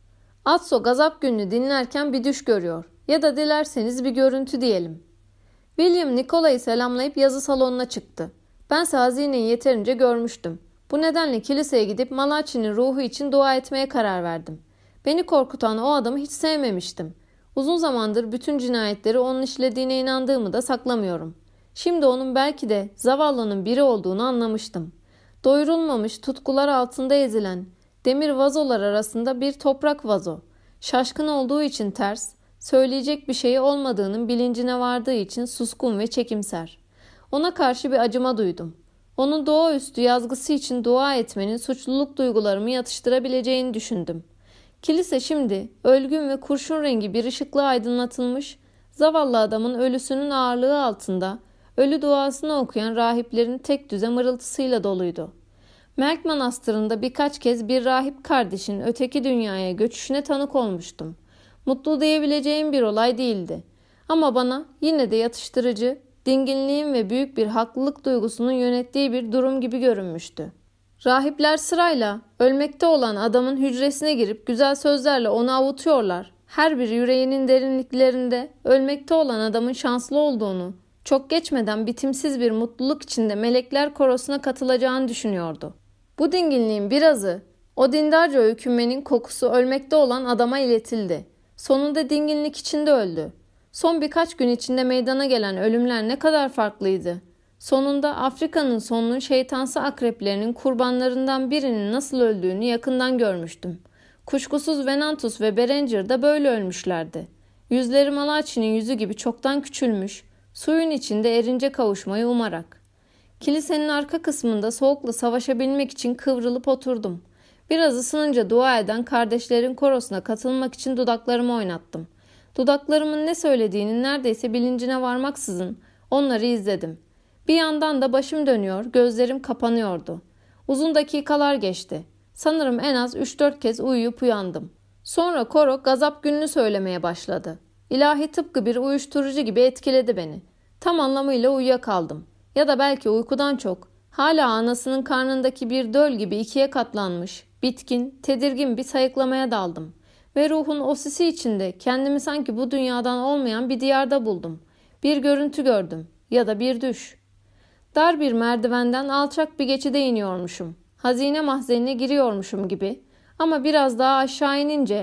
Atso gazap gününü dinlerken bir düş görüyor. Ya da dilerseniz bir görüntü diyelim. William Nikola'yı selamlayıp yazı salonuna çıktı. Bense hazineyi yeterince görmüştüm. Bu nedenle kiliseye gidip Malachi'nin ruhu için dua etmeye karar verdim. Beni korkutan o adamı hiç sevmemiştim. Uzun zamandır bütün cinayetleri onun işlediğine inandığımı da saklamıyorum. Şimdi onun belki de zavallının biri olduğunu anlamıştım. Doyurulmamış tutkular altında ezilen, demir vazolar arasında bir toprak vazo. Şaşkın olduğu için ters, söyleyecek bir şeyi olmadığının bilincine vardığı için suskun ve çekimser. Ona karşı bir acıma duydum. Onun doğaüstü yazgısı için dua etmenin suçluluk duygularımı yatıştırabileceğini düşündüm. Kilise şimdi ölgün ve kurşun rengi bir ışıkla aydınlatılmış, zavallı adamın ölüsünün ağırlığı altında ölü duasını okuyan rahiplerin tek düze mırıltısıyla doluydu. Melk Manastırı'nda birkaç kez bir rahip kardeşin öteki dünyaya göçüşüne tanık olmuştum. Mutlu diyebileceğim bir olay değildi. Ama bana yine de yatıştırıcı, dinginliğin ve büyük bir haklılık duygusunun yönettiği bir durum gibi görünmüştü. Rahipler sırayla ölmekte olan adamın hücresine girip güzel sözlerle onu avutuyorlar. Her biri yüreğinin derinliklerinde ölmekte olan adamın şanslı olduğunu, çok geçmeden bitimsiz bir mutluluk içinde melekler korosuna katılacağını düşünüyordu. Bu dinginliğin birazı o dindarca öykünmenin kokusu ölmekte olan adama iletildi. Sonunda dinginlik içinde öldü. Son birkaç gün içinde meydana gelen ölümler ne kadar farklıydı. Sonunda Afrika'nın sonunun şeytansı akreplerinin kurbanlarından birinin nasıl öldüğünü yakından görmüştüm. Kuşkusuz Venantus ve Berenger de böyle ölmüşlerdi. Yüzleri Malachi'nin yüzü gibi çoktan küçülmüş, suyun içinde erince kavuşmayı umarak. Kilisenin arka kısmında soğukla savaşabilmek için kıvrılıp oturdum. Biraz ısınınca dua eden kardeşlerin korosuna katılmak için dudaklarımı oynattım. Dudaklarımın ne söylediğinin neredeyse bilincine varmaksızın onları izledim. Bir yandan da başım dönüyor, gözlerim kapanıyordu. Uzun dakikalar geçti. Sanırım en az üç dört kez uyuyup uyandım. Sonra koro gazap gününü söylemeye başladı. İlahi tıpkı bir uyuşturucu gibi etkiledi beni. Tam anlamıyla uyuyakaldım. Ya da belki uykudan çok, hala anasının karnındaki bir döl gibi ikiye katlanmış, bitkin, tedirgin bir sayıklamaya daldım. Ve ruhun o sisi içinde kendimi sanki bu dünyadan olmayan bir diyarda buldum. Bir görüntü gördüm ya da bir düş. Dar bir merdivenden alçak bir geçide iniyormuşum. Hazine mahzenine giriyormuşum gibi. Ama biraz daha aşağı inince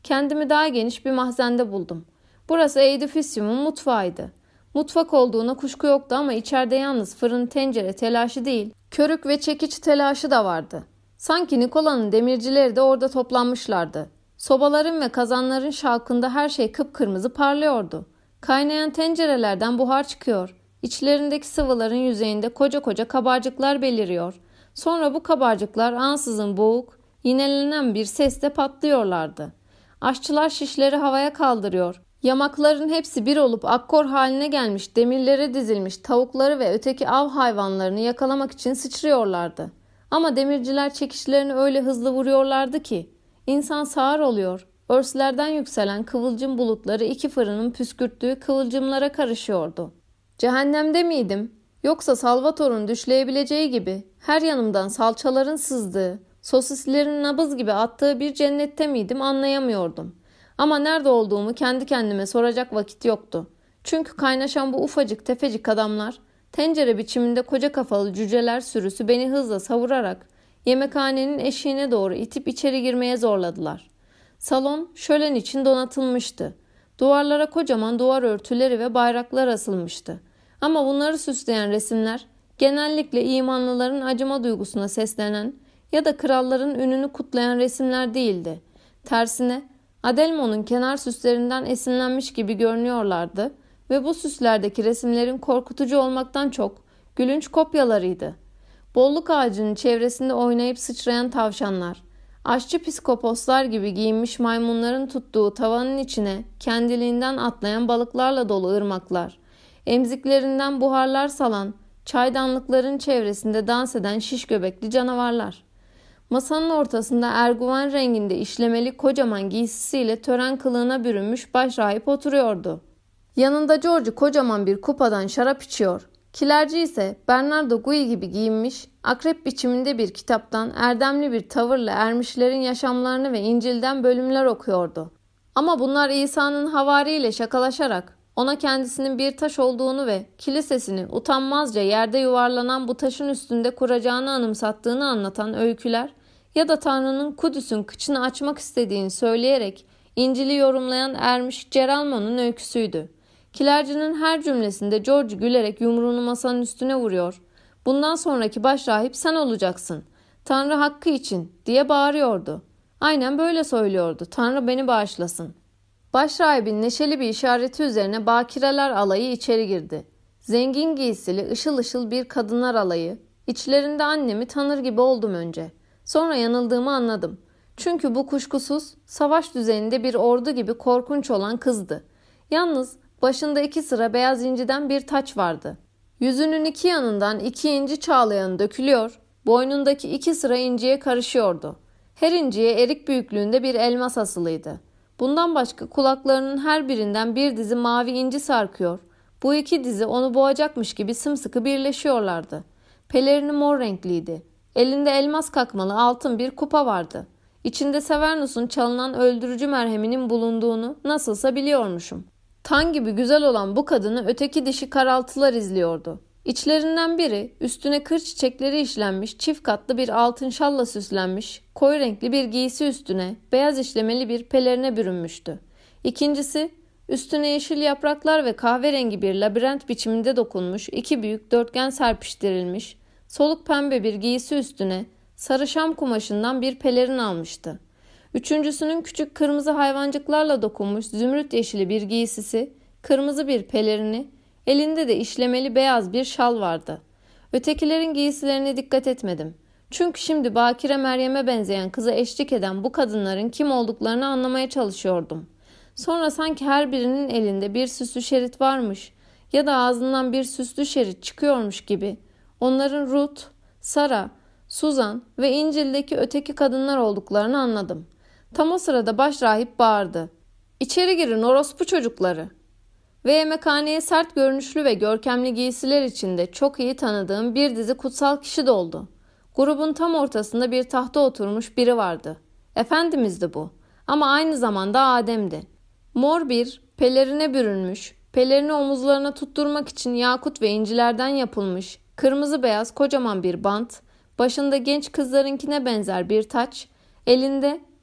Kendimi daha geniş bir mahzende buldum. Burası Edificium'un mutfağıydı. Mutfak olduğuna kuşku yoktu ama içeride yalnız fırın tencere telaşı değil, körük ve çekiç telaşı da vardı. Sanki Nikola'nın demircileri de orada toplanmışlardı. Sobaların ve kazanların şalkında her şey kıpkırmızı parlıyordu. Kaynayan tencerelerden buhar çıkıyor. İçlerindeki sıvıların yüzeyinde koca koca kabarcıklar beliriyor. Sonra bu kabarcıklar ansızın boğuk, yinelenen bir sesle patlıyorlardı. Aşçılar şişleri havaya kaldırıyor. Yamakların hepsi bir olup akkor haline gelmiş demirlere dizilmiş tavukları ve öteki av hayvanlarını yakalamak için sıçrıyorlardı. Ama demirciler çekişlerini öyle hızlı vuruyorlardı ki insan sağır oluyor. Örslerden yükselen kıvılcım bulutları iki fırının püskürttüğü kıvılcımlara karışıyordu. Cehennemde miydim? Yoksa Salvatore'un düşleyebileceği gibi her yanımdan salçaların sızdığı, sosislerin nabız gibi attığı bir cennette miydim anlayamıyordum. Ama nerede olduğumu kendi kendime soracak vakit yoktu. Çünkü kaynaşan bu ufacık tefecik adamlar, tencere biçiminde koca kafalı cüceler sürüsü beni hızla savurarak yemekhanenin eşiğine doğru itip içeri girmeye zorladılar. Salon şölen için donatılmıştı. Duvarlara kocaman duvar örtüleri ve bayraklar asılmıştı. Ama bunları süsleyen resimler genellikle imanlıların acıma duygusuna seslenen ya da kralların ününü kutlayan resimler değildi. Tersine Adelmon'un kenar süslerinden esinlenmiş gibi görünüyorlardı ve bu süslerdeki resimlerin korkutucu olmaktan çok gülünç kopyalarıydı. Bolluk ağacının çevresinde oynayıp sıçrayan tavşanlar, aşçı psikoposlar gibi giyinmiş maymunların tuttuğu tavanın içine kendiliğinden atlayan balıklarla dolu ırmaklar, emziklerinden buharlar salan, çaydanlıkların çevresinde dans eden şiş göbekli canavarlar. Masanın ortasında erguvan renginde işlemeli kocaman giysisiyle tören kılığına bürünmüş başrahip oturuyordu. Yanında George kocaman bir kupadan şarap içiyor. Kilerci ise Bernardo Gui gibi giyinmiş, akrep biçiminde bir kitaptan erdemli bir tavırla ermişlerin yaşamlarını ve İncil'den bölümler okuyordu. Ama bunlar İsa'nın havariyle şakalaşarak ona kendisinin bir taş olduğunu ve kilisesini utanmazca yerde yuvarlanan bu taşın üstünde kuracağını anımsattığını anlatan öyküler ya da Tanrı'nın Kudüs'ün kıçını açmak istediğini söyleyerek İncil'i yorumlayan ermiş Ceralmo'nun öyküsüydü. Kilercinin her cümlesinde George gülerek yumruğunu masanın üstüne vuruyor. Bundan sonraki başrahip sen olacaksın. Tanrı hakkı için diye bağırıyordu. Aynen böyle söylüyordu. Tanrı beni bağışlasın. Başrahibin neşeli bir işareti üzerine bakireler alayı içeri girdi. Zengin giysili ışıl ışıl bir kadınlar alayı. İçlerinde annemi tanır gibi oldum önce. Sonra yanıldığımı anladım. Çünkü bu kuşkusuz savaş düzeninde bir ordu gibi korkunç olan kızdı. Yalnız başında iki sıra beyaz inciden bir taç vardı. Yüzünün iki yanından iki inci çağlayanı dökülüyor, boynundaki iki sıra inciye karışıyordu. Her inciye erik büyüklüğünde bir elmas asılıydı. Bundan başka kulaklarının her birinden bir dizi mavi inci sarkıyor. Bu iki dizi onu boğacakmış gibi sımsıkı birleşiyorlardı. Pelerini mor renkliydi. Elinde elmas kakmalı altın bir kupa vardı. İçinde Severnus'un çalınan öldürücü merheminin bulunduğunu nasılsa biliyormuşum. Tan gibi güzel olan bu kadını öteki dişi karaltılar izliyordu. İçlerinden biri üstüne kır çiçekleri işlenmiş çift katlı bir altın şalla süslenmiş, koyu renkli bir giysi üstüne beyaz işlemeli bir pelerine bürünmüştü. İkincisi üstüne yeşil yapraklar ve kahverengi bir labirent biçiminde dokunmuş iki büyük dörtgen serpiştirilmiş, soluk pembe bir giysi üstüne sarı şam kumaşından bir pelerin almıştı. Üçüncüsünün küçük kırmızı hayvancıklarla dokunmuş zümrüt yeşili bir giysisi, kırmızı bir pelerini, elinde de işlemeli beyaz bir şal vardı. Ötekilerin giysilerine dikkat etmedim. Çünkü şimdi Bakire Meryem'e benzeyen kıza eşlik eden bu kadınların kim olduklarını anlamaya çalışıyordum. Sonra sanki her birinin elinde bir süslü şerit varmış ya da ağzından bir süslü şerit çıkıyormuş gibi onların Ruth, Sara, Suzan ve İncil'deki öteki kadınlar olduklarını anladım. Tam o sırada başrahip bağırdı. "İçeri girin orospu çocukları." Ve yemekhaneye sert görünüşlü ve görkemli giysiler içinde çok iyi tanıdığım bir dizi kutsal kişi doldu. Grubun tam ortasında bir tahta oturmuş biri vardı. Efendimizdi bu. Ama aynı zamanda Adem'di. Mor bir, pelerine bürünmüş, pelerini omuzlarına tutturmak için yakut ve incilerden yapılmış, kırmızı beyaz kocaman bir bant, başında genç kızlarınkine benzer bir taç, elinde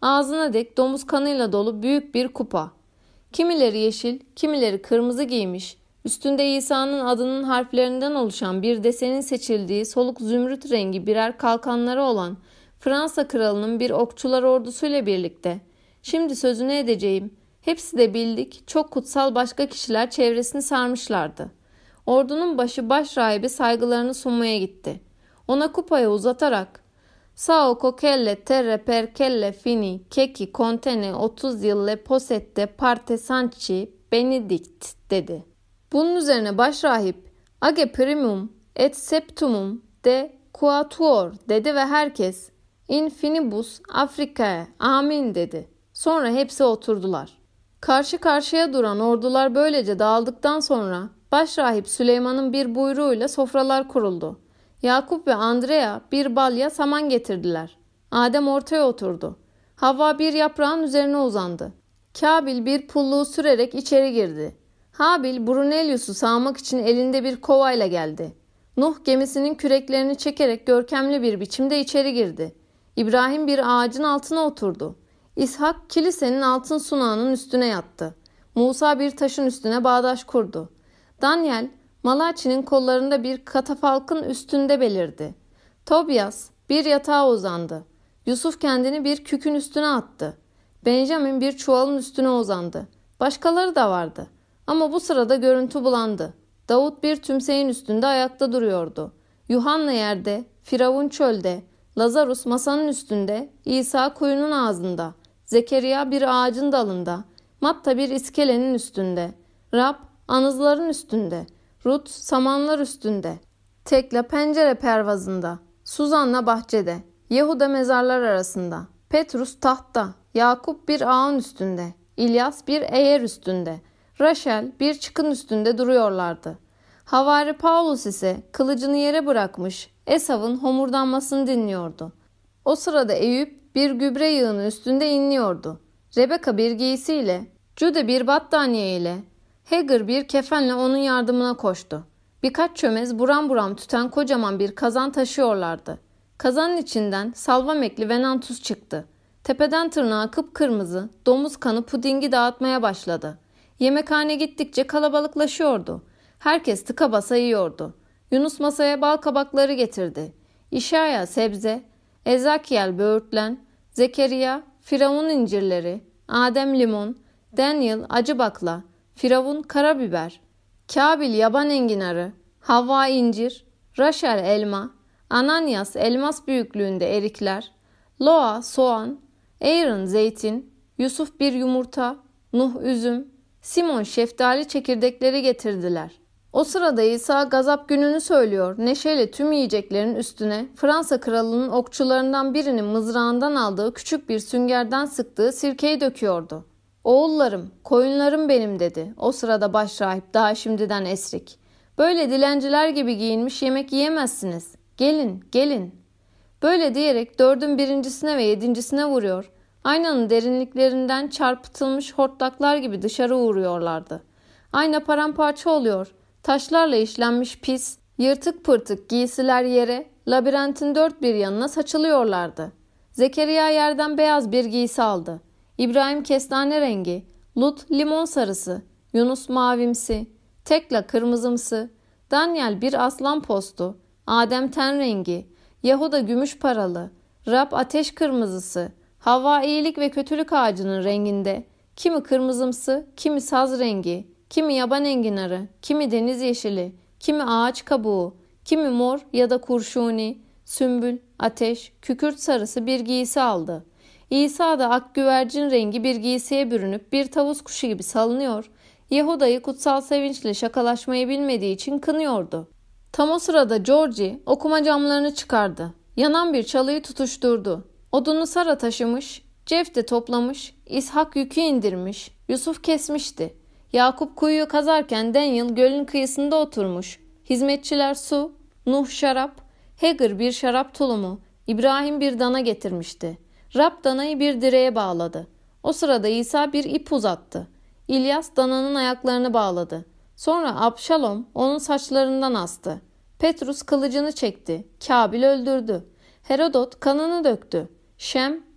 ağzına dek domuz kanıyla dolu büyük bir kupa. Kimileri yeşil, kimileri kırmızı giymiş, üstünde İsa'nın adının harflerinden oluşan bir desenin seçildiği soluk zümrüt rengi birer kalkanları olan Fransa kralının bir okçular ordusuyla birlikte. Şimdi sözünü edeceğim. Hepsi de bildik, çok kutsal başka kişiler çevresini sarmışlardı. Ordunun başı başrahibi saygılarını sunmaya gitti. Ona kupayı uzatarak "Sao coquelle terre per kelle fini keki contene otuz yılle posette parte sanci benedict" dedi. Bunun üzerine başrahip "Age primum et septumum de quatuor" dedi ve herkes "In finibus Africae amin" dedi. Sonra hepsi oturdular. Karşı karşıya duran ordular böylece dağıldıktan sonra başrahip Süleyman'ın bir buyruğuyla sofralar kuruldu. Yakup ve Andrea bir balya saman getirdiler. Adem ortaya oturdu. Havva bir yaprağın üzerine uzandı. Kabil bir pulluğu sürerek içeri girdi. Habil Brunelius'u sağmak için elinde bir kovayla geldi. Nuh gemisinin küreklerini çekerek görkemli bir biçimde içeri girdi. İbrahim bir ağacın altına oturdu. İshak kilisenin altın sunağının üstüne yattı. Musa bir taşın üstüne bağdaş kurdu. Daniel, Malachi'nin kollarında bir katafalkın üstünde belirdi. Tobias bir yatağa uzandı. Yusuf kendini bir kükün üstüne attı. Benjamin bir çuvalın üstüne uzandı. Başkaları da vardı. Ama bu sırada görüntü bulandı. Davut bir tümseyin üstünde ayakta duruyordu. Yuhanna yerde, Firavun çölde, Lazarus masanın üstünde, İsa kuyunun ağzında, Zekeriya bir ağacın dalında, Matta bir iskelenin üstünde, Rab anızların üstünde, Rut samanlar üstünde, Tekla pencere pervazında, Suzanna bahçede, Yehuda mezarlar arasında, Petrus tahtta, Yakup bir ağın üstünde, İlyas bir eğer üstünde, Raşel bir çıkın üstünde duruyorlardı. Havari Paulus ise kılıcını yere bırakmış Esav'ın homurdanmasını dinliyordu. O sırada Eyüp bir gübre yığını üstünde inliyordu. Rebeka bir giysiyle, Cüde bir battaniye ile, Hagar bir kefenle onun yardımına koştu. Birkaç çömez buram buram tüten kocaman bir kazan taşıyorlardı. Kazanın içinden salvamekli venantus çıktı. Tepeden tırnağa kıpkırmızı, domuz kanı pudingi dağıtmaya başladı. Yemekhane gittikçe kalabalıklaşıyordu. Herkes tıka basa yiyordu. Yunus masaya bal kabakları getirdi. İşaya sebze, Ezekiel böğürtlen, Zekeriya Firavun incirleri, Adem limon, Daniel acı bakla, Firavun karabiber, Kabil yaban enginarı, Havva incir, Raşel elma, Ananias elmas büyüklüğünde erikler, Loa soğan, Aaron zeytin, Yusuf bir yumurta, Nuh üzüm, Simon şeftali çekirdekleri getirdiler. O sırada İsa gazap gününü söylüyor, neşeyle tüm yiyeceklerin üstüne Fransa kralının okçularından birinin mızrağından aldığı küçük bir süngerden sıktığı sirkeyi döküyordu. "Oğullarım, koyunlarım benim" dedi. O sırada başrahip daha şimdiden esrik. "Böyle dilenciler gibi giyinmiş yemek yiyemezsiniz. Gelin, gelin." Böyle diyerek dördün birincisine ve yedincisine vuruyor. Aynanın derinliklerinden çarpıtılmış hortlaklar gibi dışarı uğruyorlardı. Ayna paramparça oluyor. Taşlarla işlenmiş pis, yırtık pırtık giysiler yere, labirentin dört bir yanına saçılıyorlardı. Zekeriya yerden beyaz bir giysi aldı. İbrahim kestane rengi, Lut limon sarısı, Yunus mavimsi, Tekla kırmızımsı, Daniel bir aslan postu, Adem ten rengi, Yahuda gümüş paralı, Rab ateş kırmızısı, Havva iyilik ve kötülük ağacının renginde, kimi kırmızımsı, kimi saz rengi, kimi yaban enginarı, kimi deniz yeşili, kimi ağaç kabuğu, kimi mor ya da kurşuni, sümbül, ateş, kükürt sarısı bir giysi aldı. İsa da ak güvercin rengi bir giysiye bürünüp bir tavus kuşu gibi salınıyor, Yahuda'yı kutsal sevinçle şakalaşmayı bilmediği için kınıyordu. Tam o sırada Georgie okuma camlarını çıkardı. Yanan bir çalıyı tutuşturdu. Odunu Sara taşımış, Cef toplamış, İshak yükü indirmiş, Yusuf kesmişti. Yakup kuyuyu kazarken Daniel gölün kıyısında oturmuş. Hizmetçiler su, Nuh şarap, Hagar bir şarap tulumu, İbrahim bir dana getirmişti. Rab danayı bir direğe bağladı. O sırada İsa bir ip uzattı. İlyas dananın ayaklarını bağladı. Sonra Abşalom onun saçlarından astı. Petrus kılıcını çekti. Kabil öldürdü. Herodot kanını döktü. Şem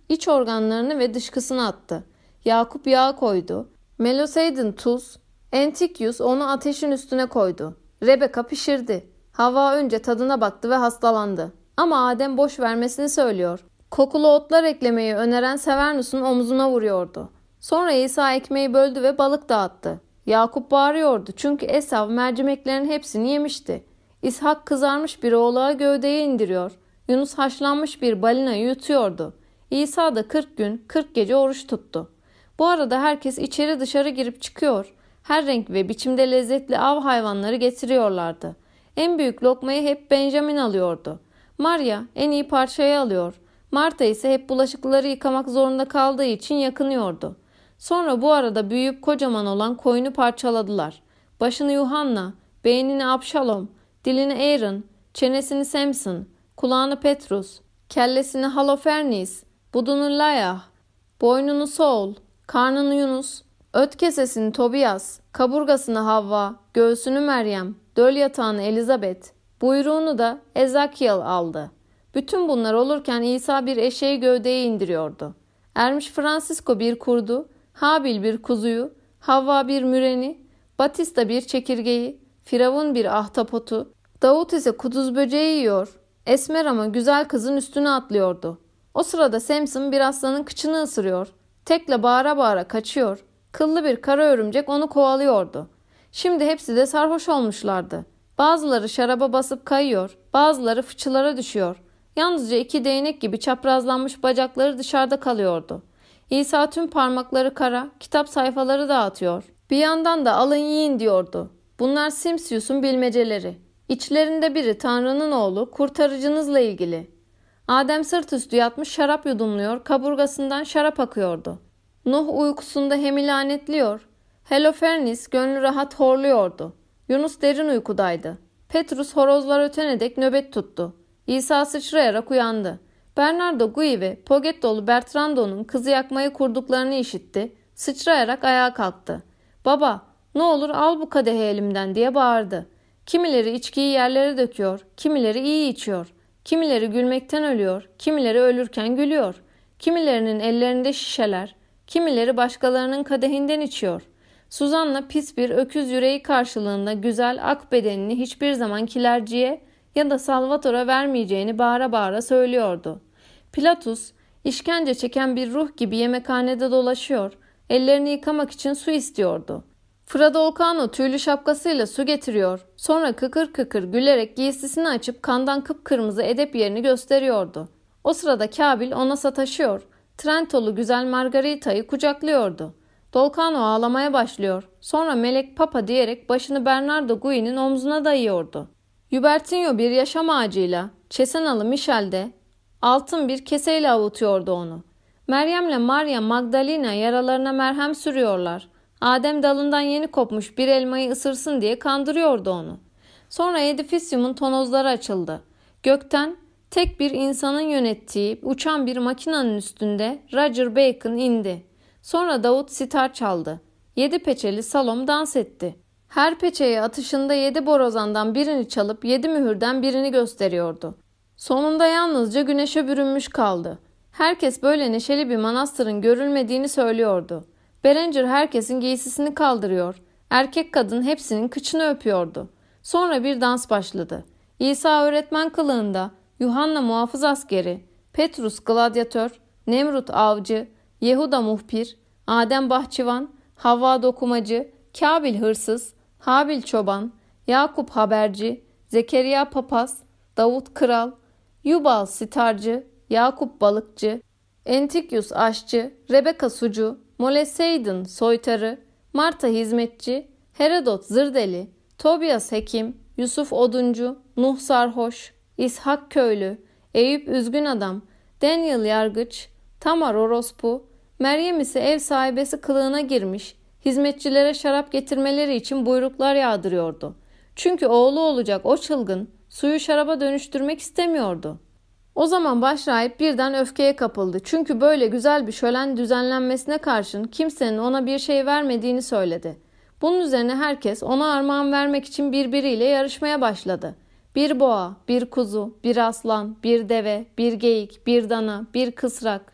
İç organlarını ve dışkısını attı. Yakup yağ koydu. Meloseydin tuz. Entikyus onu ateşin üstüne koydu. Rebeka pişirdi. Havva önce tadına baktı ve hastalandı. Ama Adem boş vermesini söylüyor. Kokulu otlar eklemeyi öneren Severnus'un omzuna vuruyordu. Sonra İsa ekmeği böldü ve balık dağıttı. Yakup bağırıyordu çünkü Esav mercimeklerin hepsini yemişti. İshak kızarmış bir oğlağı gövdeye indiriyor. Yunus haşlanmış bir balinayı yutuyordu. İsa da kırk gün kırk gece oruç tuttu. Bu arada herkes içeri dışarı girip çıkıyor. Her renk ve biçimde lezzetli av hayvanları getiriyorlardı. En büyük lokmayı hep Benjamin alıyordu. Maria en iyi parçayı alıyor. Marta ise hep bulaşıkları yıkamak zorunda kaldığı için yakınıyordu. Sonra bu arada büyüyüp kocaman olan koyunu parçaladılar. Başını Yuhanna, beynini Abşalom, dilini Aaron, çenesini Samson, kulağını Petrus, kellesini Halofernis, budunu Layah, boynunu Saul, karnını Yunus, öt kesesini Tobias, kaburgasını Havva, göğsünü Meryem, döl yatağını Elizabeth, buyruğunu da Ezekiel aldı. Bütün bunlar olurken İsa bir eşeği gövdeye indiriyordu. Ermiş Francisco bir kurdu, Habil bir kuzuyu, Havva bir müreni, Batista bir çekirgeyi, Firavun bir ahtapotu, Davut ise kuduz böceği yiyor. Esmer ama güzel kızın üstüne atlıyordu. O sırada Samson bir aslanın kıçını ısırıyor. Tekle bağıra bağıra kaçıyor. Kıllı bir kara örümcek onu kovalıyordu. Şimdi hepsi de sarhoş olmuşlardı. Bazıları şaraba basıp kayıyor, bazıları fıçılara düşüyor. Yalnızca iki değnek gibi çaprazlanmış bacakları dışarıda kalıyordu. İsa tüm parmakları kara, kitap sayfaları dağıtıyor. Bir yandan da alın yiyin diyordu. Bunlar Simsius'un bilmeceleri. İçlerinde biri Tanrı'nın oğlu, kurtarıcınızla ilgili. Adem sırt üstü yatmış şarap yudumluyor, kaburgasından şarap akıyordu. Nuh uykusunda Hem'i lanetliyor. Holofernes gönlü rahat horluyordu. Yunus derin uykudaydı. Petrus horozlar ötene dek nöbet tuttu. İsa sıçrayarak uyandı. Bernardo Gui ve Poggettolu Bertrando'nun kızı yakmayı kurduklarını işitti. Sıçrayarak ayağa kalktı. "Baba, ne olur al bu kadehi elimden," diye bağırdı. Kimileri içkiyi yerlere döküyor, kimileri iyi içiyor. Kimileri gülmekten ölüyor, kimileri ölürken gülüyor. Kimilerinin ellerinde şişeler, kimileri başkalarının kadehinden içiyor. Suzanna pis bir öküz yüreği karşılığında güzel ak bedenini hiçbir zaman kilerciye ya da Salvator'a vermeyeceğini bağıra bağıra söylüyordu. Pilatus, işkence çeken bir ruh gibi yemekhanede dolaşıyor, ellerini yıkamak için su istiyordu. Fradolcano tüylü şapkasıyla su getiriyor, sonra kıkır kıkır gülerek giysisini açıp kandan kıpkırmızı edep yerini gösteriyordu. O sırada Kabil ona sataşıyor, Trentolu güzel Margarita'yı kucaklıyordu. Dolcano ağlamaya başlıyor, sonra melek papa diyerek başını Bernardo Gui'nin omzuna dayıyordu. Hubertinho bir yaşam ağacıyla, Cesenalı Michel de altın bir keseyle avutuyordu onu. Meryem'le Maria Magdalena yaralarına merhem sürüyorlar. Adem dalından yeni kopmuş bir elmayı ısırsın diye kandırıyordu onu. Sonra edifisyumun tonozları açıldı. Gökten tek bir insanın yönettiği uçan bir makinenin üstünde Roger Bacon indi. Sonra Davut sitar çaldı. Yedi peçeli Salom dans etti. Her peçeye atışında yedi borazandan birini çalıp yedi mühürden birini gösteriyordu. Sonunda yalnızca güneşe bürünmüş kaldı. Herkes böyle neşeli bir manastırın görülmediğini söylüyordu. Berenger herkesin giysisini kaldırıyor. Erkek kadın hepsinin kıçını öpüyordu. Sonra bir dans başladı. İsa öğretmen kılığında, Yuhanna muhafız askeri, Petrus gladyatör, Nemrut avcı, Yehuda muhpir, Adem bahçıvan, Havva dokumacı, Kabil hırsız, Habil çoban, Yakup haberci, Zekeriya papaz, Davut kral, Yubal sitarcı, Yakup balıkçı, Entikyus aşçı, Rebeka sucu, Moleseydin soytarı, Marta hizmetçi, Herodot zırdeli, Tobias hekim, Yusuf oduncu, Nuh sarhoş, İshak köylü, Eyüp üzgün adam, Daniel yargıç, Tamar orospu, Meryem ise ev sahibesi kılığına girmiş, hizmetçilere şarap getirmeleri için buyruklar yağdırıyordu. Çünkü oğlu olacak o çılgın suyu şaraba dönüştürmek istemiyordu. O zaman başrahip birden öfkeye kapıldı. Çünkü böyle güzel bir şölen düzenlenmesine karşın kimsenin ona bir şey vermediğini söyledi. Bunun üzerine herkes ona armağan vermek için birbiriyle yarışmaya başladı. Bir boğa, bir kuzu, bir aslan, bir deve, bir geyik, bir dana, bir kısrak.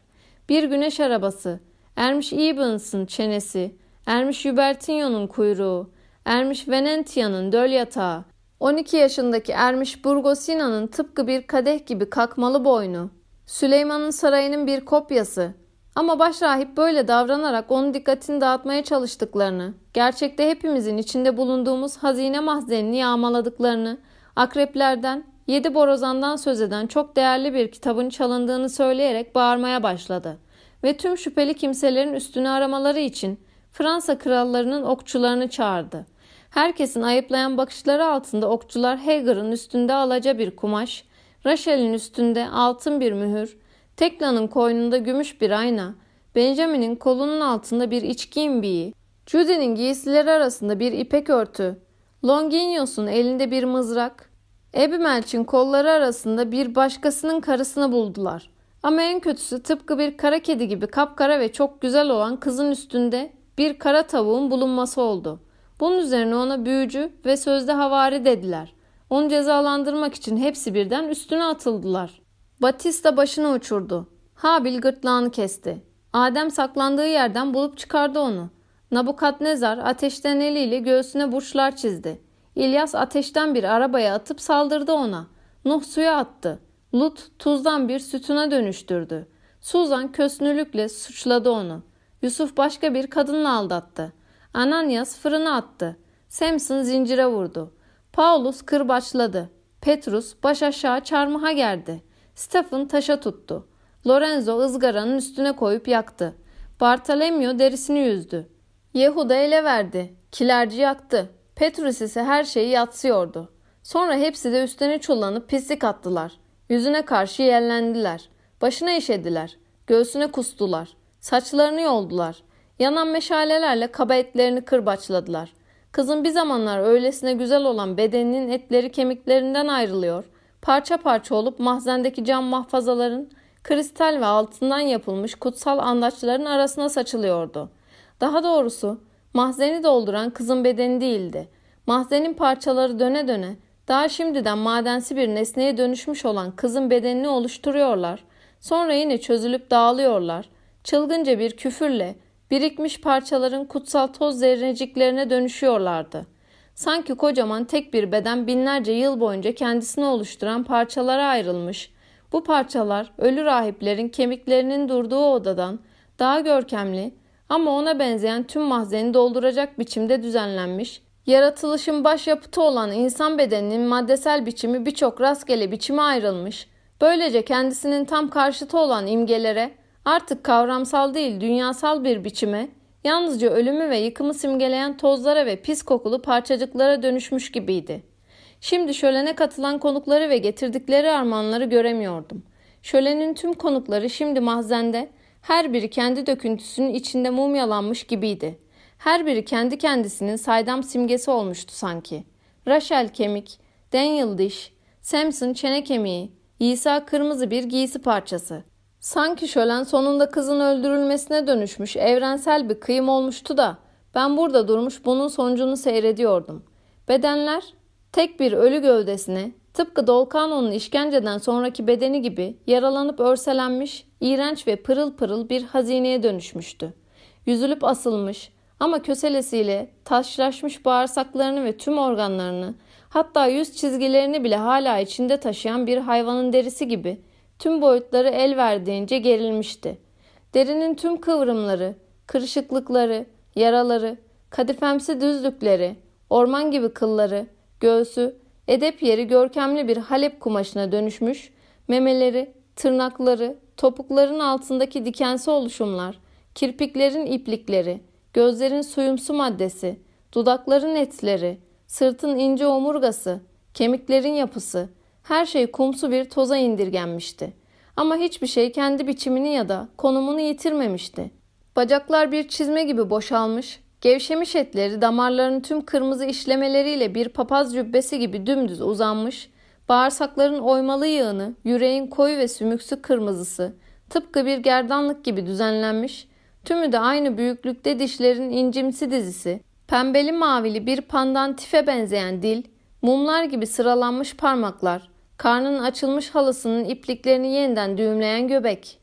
bir güneş arabası, ermiş Evans'ın çenesi, ermiş Hubertinho'nun kuyruğu, ermiş Venetia'nın döl yatağı, on iki yaşındaki ermiş Burgosina'nın tıpkı bir kadeh gibi kakmalı boynu, Süleyman'ın sarayının bir kopyası. Ama başrahip böyle davranarak onun dikkatini dağıtmaya çalıştıklarını, gerçekte hepimizin içinde bulunduğumuz hazine mahzenini yağmaladıklarını, akreplerden, yedi borazandan söz eden çok değerli bir kitabın çalındığını söyleyerek bağırmaya başladı. Ve tüm şüpheli kimselerin üstünü aramaları için Fransa krallarının okçularını çağırdı. Herkesin ayıplayan bakışları altında okçular Hager'ın üstünde alaca bir kumaş, Rachel'in üstünde altın bir mühür, Tekla'nın koynunda gümüş bir ayna, Benjamin'in kolunun altında bir içki imbiği, Judy'nin giysileri arasında bir ipek örtü, Longinus'un elinde bir mızrak, Abimelch'in kolları arasında bir başkasının karısını buldular. Ama en kötüsü tıpkı bir kara kedi gibi kapkara ve çok güzel olan kızın üstünde bir kara tavuğun bulunması oldu. Bunun üzerine ona büyücü ve sözde havari dediler. Onu cezalandırmak için hepsi birden üstüne atıldılar. Batista başını uçurdu. Habil gırtlağını kesti. Adem saklandığı yerden bulup çıkardı onu. Nabukadnezar ateşten eliyle göğsüne burçlar çizdi. İlyas ateşten bir arabaya atıp saldırdı ona. Nuh suya attı. Lut tuzdan bir sütuna dönüştürdü. Suzan kösnülükle suçladı onu. Yusuf başka bir kadınla aldattı. Ananias fırına attı. Samson zincire vurdu. Paulus kırbaçladı. Petrus baş aşağı çarmıha gerdi. Stephen taşa tuttu. Lorenzo ızgaranın üstüne koyup yaktı. Bartolomeo derisini yüzdü. Yehuda ele verdi. Kilerci yaktı. Petrus ise her şeyi yatsıyordu. Sonra hepsi de üstüne çullanıp pislik attılar. Yüzüne karşı yellendiler. Başına işediler. Göğsüne kustular. Saçlarını yoldular. Yanan meşalelerle kaba etlerini kırbaçladılar. Kızın bir zamanlar öylesine güzel olan bedeninin etleri kemiklerinden ayrılıyor, parça parça olup mahzendeki cam mahfazaların, kristal ve altından yapılmış kutsal andaçların arasına saçılıyordu. Daha doğrusu mahzeni dolduran kızın bedeni değildi. Mahzenin parçaları döne döne daha şimdiden madensi bir nesneye dönüşmüş olan kızın bedenini oluşturuyorlar. Sonra yine çözülüp dağılıyorlar. Çılgınca bir küfürle birikmiş parçaların kutsal toz zerreciklerine dönüşüyorlardı. Sanki kocaman tek bir beden binlerce yıl boyunca kendisini oluşturan parçalara ayrılmış. Bu parçalar ölü rahiplerin kemiklerinin durduğu odadan daha görkemli ama ona benzeyen tüm mahzeni dolduracak biçimde düzenlenmiş, yaratılışın başyapıtı olan insan bedeninin maddesel biçimi birçok rastgele biçime ayrılmış, böylece kendisinin tam karşıtı olan imgelere, artık kavramsal değil dünyasal bir biçime, yalnızca ölümü ve yıkımı simgeleyen tozlara ve pis kokulu parçacıklara dönüşmüş gibiydi. Şimdi şölene katılan konukları ve getirdikleri armağanları göremiyordum. Şölenin tüm konukları şimdi mahzende, her biri kendi döküntüsünün içinde mumyalanmış gibiydi. Her biri kendi kendisinin saydam simgesi olmuştu sanki. Rachel kemik, Daniel diş, Samson çene kemiği, İsa kırmızı bir giysi parçası. Sanki şölen sonunda kızın öldürülmesine dönüşmüş evrensel bir kıyım olmuştu da ben burada durmuş bunun sonucunu seyrediyordum. Bedenler tek bir ölü gövdesine, tıpkı Dolkano'nun işkenceden sonraki bedeni gibi yaralanıp örselenmiş, iğrenç ve pırıl pırıl bir hazineye dönüşmüştü. Yüzülüp asılmış ama köselesiyle taşlaşmış bağırsaklarını ve tüm organlarını, hatta yüz çizgilerini bile hala içinde taşıyan bir hayvanın derisi gibi tüm boyutları el verdiğince gerilmişti. Derinin tüm kıvrımları, kırışıklıkları, yaraları, kadifemsi düzlükleri, orman gibi kılları, göğsü, edep yeri görkemli bir Halep kumaşına dönüşmüş, memeleri, tırnakları, topukların altındaki dikensi oluşumlar, kirpiklerin iplikleri, gözlerin suyumsu maddesi, dudakların etleri, sırtın ince omurgası, kemiklerin yapısı, her şey kumsu bir toza indirgenmişti. Ama hiçbir şey kendi biçimini ya da konumunu yitirmemişti. Bacaklar bir çizme gibi boşalmış, gevşemiş etleri damarların tüm kırmızı işlemeleriyle bir papaz cübbesi gibi dümdüz uzanmış, bağırsakların oymalı yağını, yüreğin koyu ve sümüksü kırmızısı, tıpkı bir gerdanlık gibi düzenlenmiş, tümü de aynı büyüklükte dişlerin incimsi dizisi, pembeli mavili bir pandantife benzeyen dil, mumlar gibi sıralanmış parmaklar, karnının açılmış halısının ipliklerini yeniden düğümleyen göbek.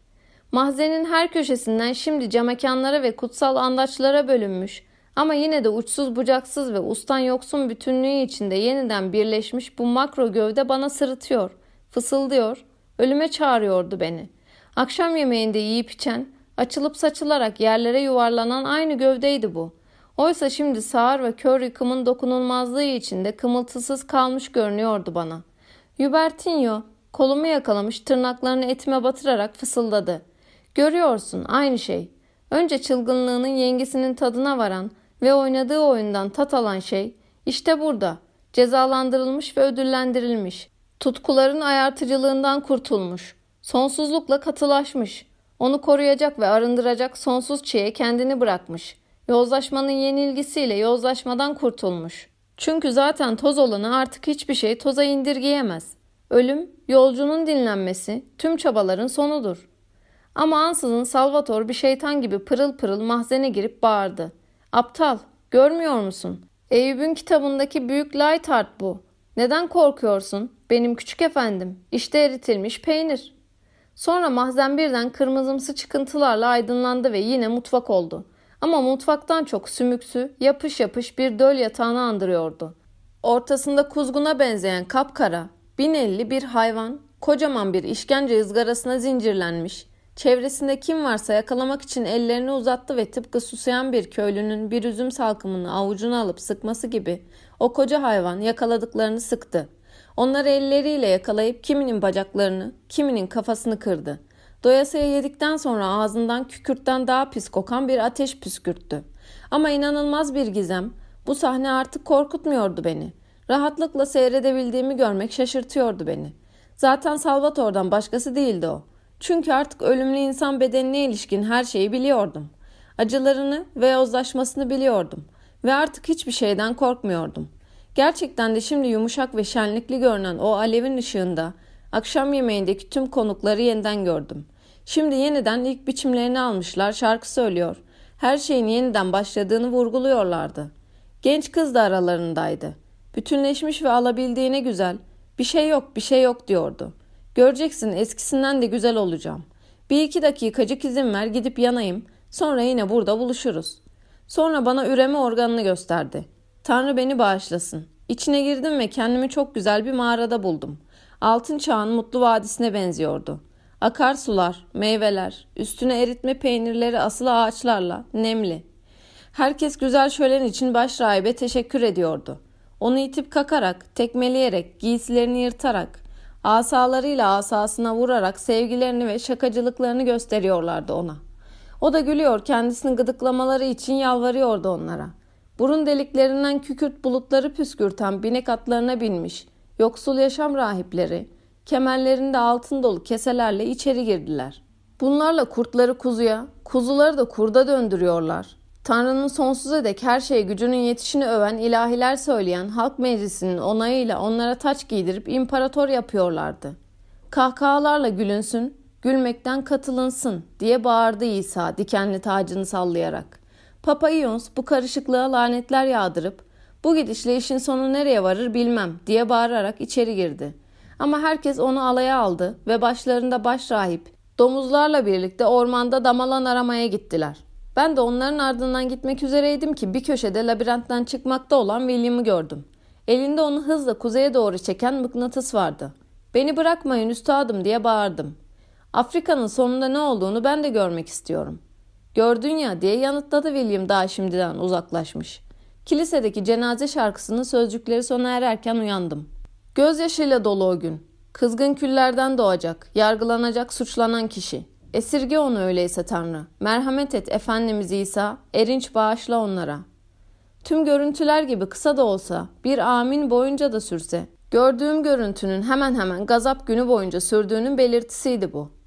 Mahzenin her köşesinden şimdi camekanlara ve kutsal andaçlara bölünmüş ama yine de uçsuz bucaksız ve ustan yoksun bütünlüğü içinde yeniden birleşmiş bu makro gövde bana sırıtıyor, fısıldıyor, ölüme çağırıyordu beni. Akşam yemeğinde yiyip içen, açılıp saçılarak yerlere yuvarlanan aynı gövdeydi bu. Oysa şimdi sağır ve kör yıkımın dokunulmazlığı içinde kımıltısız kalmış görünüyordu bana. Hubertinho kolumu yakalamış, tırnaklarını etime batırarak fısıldadı. Görüyorsun, aynı şey. Önce çılgınlığının yengesinin tadına varan ve oynadığı oyundan tat alan şey işte burada. Cezalandırılmış ve ödüllendirilmiş. Tutkuların ayartıcılığından kurtulmuş. Sonsuzlukla katılaşmış. Onu koruyacak ve arındıracak sonsuz çiğe kendini bırakmış. Yozlaşmanın yenilgisiyle yozlaşmadan kurtulmuş. Çünkü zaten toz olanı artık hiçbir şey toza indirgeyemez. Ölüm, yolcunun dinlenmesi, tüm çabaların sonudur. Ama ansızın Salvator bir şeytan gibi pırıl pırıl mahzene girip bağırdı. Aptal, görmüyor musun? Eyüp'ün kitabındaki büyük Lightheart bu. Neden korkuyorsun? Benim küçük efendim. İşte eritilmiş peynir. Sonra mahzen birden kırmızımsı çıkıntılarla aydınlandı ve yine mutfak oldu. Ama mutfaktan çok sümüksü, yapış yapış bir döl yatağını andırıyordu. Ortasında kuzguna benzeyen kapkara, binelli bir hayvan, kocaman bir işkence ızgarasına zincirlenmiş, çevresinde kim varsa yakalamak için ellerini uzattı ve tıpkı susayan bir köylünün bir üzüm salkımını avucuna alıp sıkması gibi o koca hayvan yakaladıklarını sıktı. Onları elleriyle yakalayıp kiminin bacaklarını, kiminin kafasını kırdı. Doyasıya yedikten sonra ağzından kükürtten daha pis kokan bir ateş püskürttü. Ama inanılmaz bir gizem, bu sahne artık korkutmuyordu beni. Rahatlıkla seyredebildiğimi görmek şaşırtıyordu beni. Zaten Salvator'dan başkası değildi o. Çünkü artık ölümlü insan bedenine ilişkin her şeyi biliyordum. Acılarını ve yozlaşmasını biliyordum. Ve artık hiçbir şeyden korkmuyordum. Gerçekten de şimdi yumuşak ve şenlikli görünen o alevin ışığında akşam yemeğindeki tüm konukları yeniden gördüm. Şimdi yeniden ilk biçimlerini almışlar, şarkı söylüyor. Her şeyin yeniden başladığını vurguluyorlardı. Genç kız da aralarındaydı. Bütünleşmiş ve alabildiğine güzel. Bir şey yok, bir şey yok diyordu. Göreceksin, eskisinden de güzel olacağım. Bir iki dakikacık izin ver, gidip yanayım. Sonra yine burada buluşuruz. Sonra bana üreme organını gösterdi. Tanrı beni bağışlasın. İçine girdim ve kendimi çok güzel bir mağarada buldum. Altın çağın mutlu vadisine benziyordu. Akarsular, meyveler, üstüne eritme peynirleri asılı ağaçlarla, nemli. Herkes güzel şölen için başrahibe teşekkür ediyordu. Onu itip kakarak, tekmeleyerek, giysilerini yırtarak, asalarıyla asasına vurarak sevgilerini ve şakacılıklarını gösteriyorlardı ona. O da gülüyor, kendisini gıdıklamaları için yalvarıyordu onlara. Burun deliklerinden kükürt bulutları püskürten binek atlarına binmiş, yoksul yaşam rahipleri, kemerlerinde altın dolu keselerle içeri girdiler. Bunlarla kurtları kuzuya, kuzuları da kurda döndürüyorlar. Tanrı'nın sonsuza dek her şeye gücünün yetişini öven ilahiler söyleyen halk meclisinin onayıyla onlara taç giydirip imparator yapıyorlardı. Kahkahalarla gülünsün, gülmekten katılınsın diye bağırdı İsa dikenli tacını sallayarak. Papa İons bu karışıklığa lanetler yağdırıp bu gidişle işin sonu nereye varır bilmem diye bağırarak içeri girdi. Ama herkes onu alaya aldı ve başlarında başrahip domuzlarla birlikte ormanda damalan aramaya gittiler. Ben de onların ardından gitmek üzereydim ki bir köşede labirentten çıkmakta olan William'ı gördüm. Elinde onu hızla kuzeye doğru çeken mıknatıs vardı. Beni bırakmayın üstadım diye bağırdım. Afrika'nın sonunda ne olduğunu ben de görmek istiyorum. Gördün ya diye yanıtladı William daha şimdiden uzaklaşmış. Kilisedeki cenaze şarkısının sözcükleri sona ererken uyandım. Gözyaşıyla dolu o gün. Kızgın küllerden doğacak, yargılanacak suçlanan kişi. Esirge onu öyleyse Tanrı. Merhamet et Efendimiz İsa, erinç bağışla onlara. Tüm görüntüler gibi kısa da olsa, bir amin boyunca da sürse, gördüğüm görüntünün hemen hemen gazap günü boyunca sürdüğünün belirtisiydi bu.